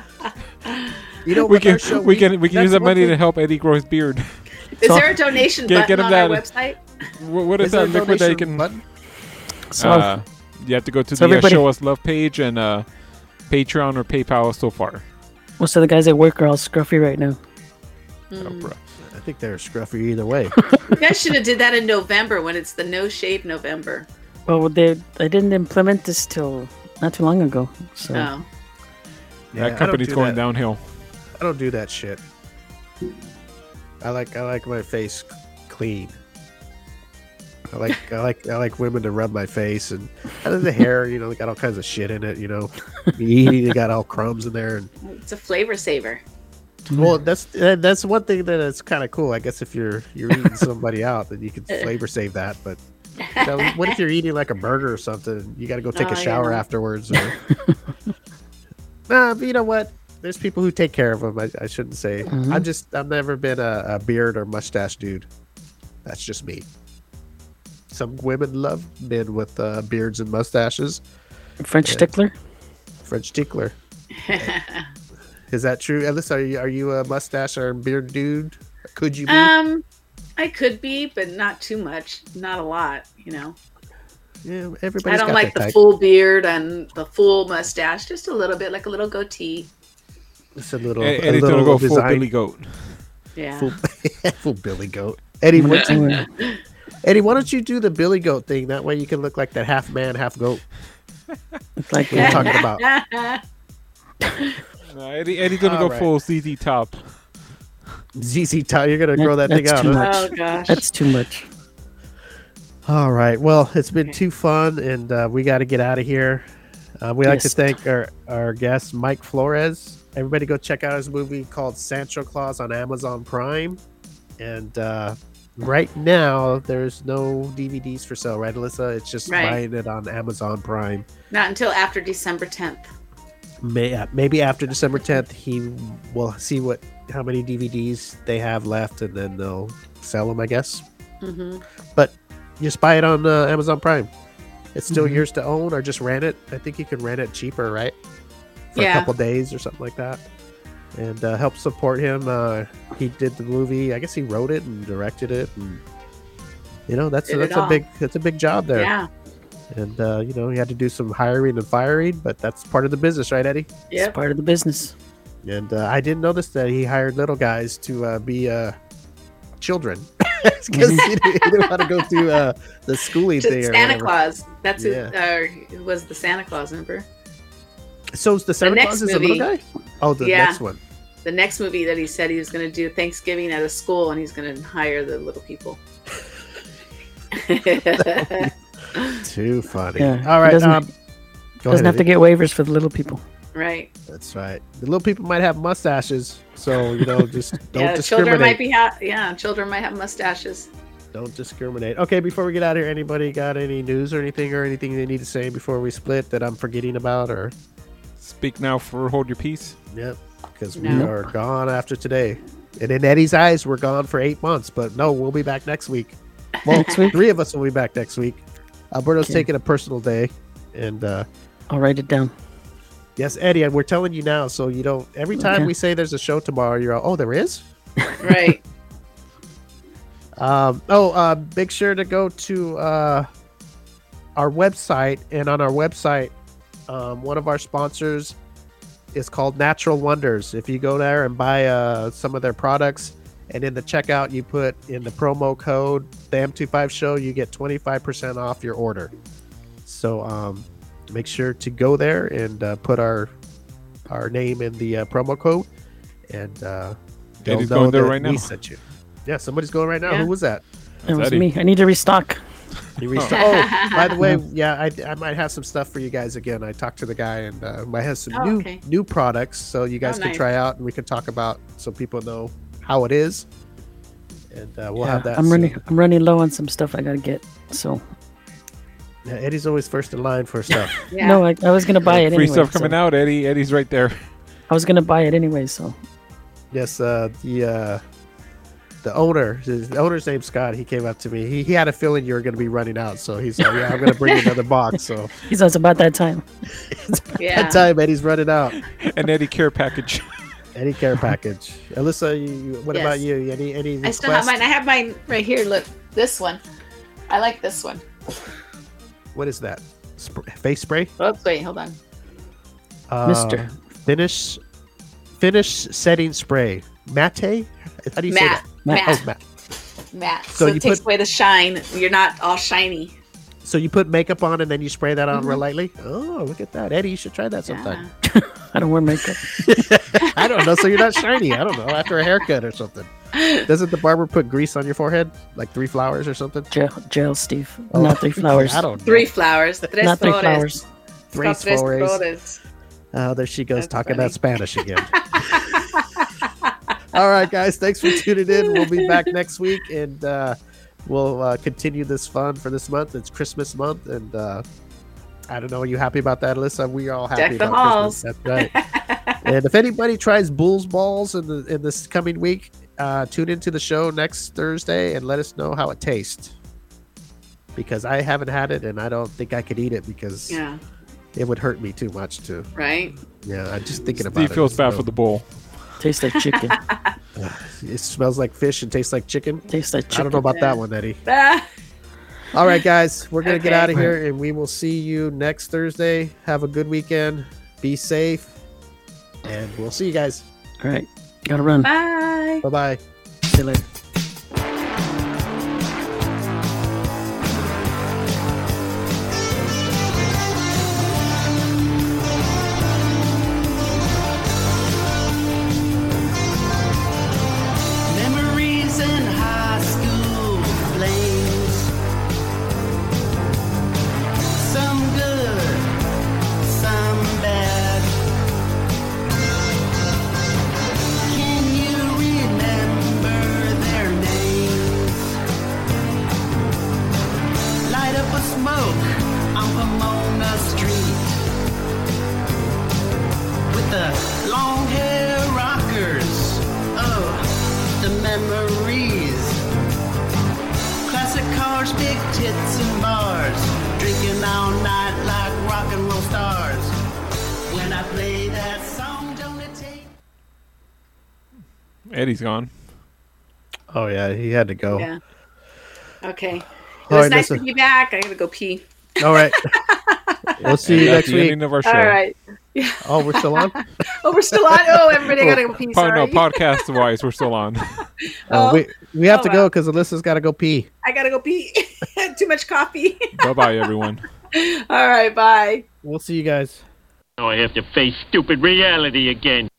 You know, We with our can show, we can use that's that one money to thing- help Eddie grow his beard. Is So- there a donation Get button him on our that- website? What is there a that liquid that you donation can? button? So You have to go to So the everybody- Show Us Love page and Patreon or PayPal so far. most of the guys at work are all scruffy right now. Oh, bro. I think they're scruffy either way. You guys should have did that in November when it's the No Shave November. Well, they didn't implement this till not too long ago. So Oh. Yeah, I That don't company's do going that. downhill. I don't do that shit. I like my face clean. I like women to rub my face and the hair. You know, they got all kinds of shit in it. You know, you eat, they got all crumbs in there. And It's a flavor saver. well, that's one thing that is kind of cool. I guess if you're eating somebody out, then you can flavor save that. But you know, what if you're eating like a burger or something? You got to go take a shower yeah. afterwards. Or... Nah, but you know what? There's people who take care of them. I shouldn't say. I've never been a beard or mustache dude. That's just me. Some women love men with beards and mustaches. French Yeah. stickler. French tickler. Is that true? Ellis, are you a mustache or a beard dude? Could you be? I could be, but not too much. Not a lot, you know. Yeah, I everybody's don't got like their the type. full beard and the full mustache. Just a little bit, like a little goatee. It's a little, Eddie's a gonna little go full design. Billy Goat. Yeah. Full Billy Goat. Eddie, I'm what gonna you, do it. Eddie, why don't you do the Billy Goat thing? That way you can look like that half man, half goat It's like we were talking about. No, Eddie's gonna All go right. full ZZ Top. ZZ Top, you're gonna grow that thing That's out, too huh? much. Oh gosh. That's too much. All right. Well, it's been too fun, and we got to get out of here. We like to Yes. thank our guest, Mike Flores. Everybody go check out his movie called Santa Claus on Amazon Prime. And right now, there's no DVDs for sale, right, Alyssa? It's just Right. buying it on Amazon Prime. Not until after December 10th. Maybe after December 10th, he will see how many DVDs they have left, and then they'll sell them, I guess. Mm-hmm. But just buy it on Amazon Prime. It's still Mhm. yours to own, or just rent it. I think you can rent it cheaper, right? For a Yeah. couple days or something like that. And help support him. He did the movie. I guess he wrote it and directed it. And, you know, that's Did it all. a big job there. Yeah. And you know, he had to do some hiring and firing, but that's part of the business, right, Eddie? Yep. It's part of the business. And I didn't notice that he hired little guys to be children because he didn't want to go through the schooling thing. Or Santa whatever. Claus. That's Yeah. who was the Santa Claus, remember? So is the Santa next Claus is a little movie- guy? Oh, the Yeah. next one. The next movie that he said he was going to do Thanksgiving at a school, and he's going to hire the little people. Too funny. Yeah, All he right. doesn't- Go Doesn't ahead, have to Eddie. get waivers for the little people. Right. That's right. The little people might have mustaches, so you know, just don't Yeah, discriminate. children might be children might have mustaches. Don't discriminate. Okay, before we get out of here, anybody got any news or anything they need to say before we split that I'm forgetting about? Or Speak now for hold your peace. yep, because we No. are gone after today. And in Eddie's eyes, we're gone for 8 months. But no, we'll be back next week. Well, Next week? 3 of us will be back next week. Alberto's Okay. taking a personal day, and I'll write it down. yes, Eddie, and we're telling you now, so you don't. Every time Okay. we say there's a show tomorrow, you're all, oh, there is. Right. Make sure to go to our website, and on our website, one of our sponsors is called Natural Wonders. If you go there and buy some of their products, and in the checkout you put in the promo code the M25 Show, you get 25% off your order. So make sure to go there and put our name in the promo code, and they'll Eddie's know going there that right now. we sent you. Yeah, somebody's going right now. Yeah. Who was that? That was Eddie. me. I need to restock. You reached oh, by the way, yeah, I might have some stuff for you guys again. I talked to the guy, and might have some Oh, okay. new products, so you guys Oh, can nice. try out, and we can talk about so people know how it is. And we'll have that. I'm soon. running low on some stuff I gotta get. So Yeah, Eddie's always first in line for stuff. Yeah. No, I was gonna buy it Free anyway. stuff coming out, Eddie. Eddie's right there. I was gonna buy it anyway, so Yes, the owner's name's Scott. He came up to me. He had a feeling you were going to be running out, so he's like, "Yeah, I'm going to bring another box." So he says about that time. Yeah. that time, Eddie's running out. An Eddie care package. Eddie care package. Alyssa, what Yes. about you? Any I still have requests? mine. I have mine right here. Look, this one. I like this one. What is that? Face spray? Oops, wait, hold on. Mister. Finish setting spray. Matte? How do you say Matte. that? Matte. Oh, matte. Matte. So So you it takes put- away the shine. You're not all shiny. So you put makeup on and then you spray that on real Mm-hmm. lightly? Oh, look at that. Eddie, you should try that sometime. Yeah. I don't wear makeup. I don't know. So you're not shiny. I don't know. After a haircut or something. Doesn't the barber put grease on your forehead? Like 3 flowers or something? Jail, Steve. Oh, Not 3 flowers. I don't know. 3 flowers. Tres Not 3 flores. flowers. Three Tres flores. flores. Oh, there she goes That's talking funny. that Spanish again. All right, guys. Thanks for tuning in. We'll be back next week, and we'll continue this fun for this month. It's Christmas month, and I don't know. Are you happy about that, Alyssa? We are all happy Deck the about halls. Christmas. That's right. And if anybody tries Bull's Balls in this coming week, tune into the show next Thursday and let us know how it tastes. Because I haven't had it, and I don't think I could eat it because Yeah, it would hurt me too much to. right? Yeah, I'm just thinking about it. Steve feels bad So, for the bull. Tastes like chicken. It smells like fish and tastes like chicken. Tastes like I chicken. don't know about Yeah. that one, Eddie. Ah, All right, guys, we're gonna get Okay. out of here, and we will see you next Thursday. Have a good weekend. Be safe, and we'll see you guys. All right. Gotta run. bye. Bye bye. See you later. Memories in high school flames. Some good, some bad. Can you remember their names? Light up a smoke on Pomona Street with the long hair rockers. Oh, the memories. Classic cars, big tits and bars. Drinking all night like rock and roll stars. When I play that song, don't it take... Eddie's gone. Oh yeah, he had to go. Yeah. Okay. It All was right, nice listen. to be back. I gotta go pee. All right. We'll see you That's next the week. ending of our show. All right. Oh, we're still on. Oh, we're still on. Oh, everybody gotta go pee. No, Sorry. podcast wise, we're still on. Oh, We have oh, to wow. go because Alyssa's got to go pee. I gotta go pee. Too much coffee. Bye bye, everyone. All right. Bye. We'll see you guys. Now I have to face stupid reality again.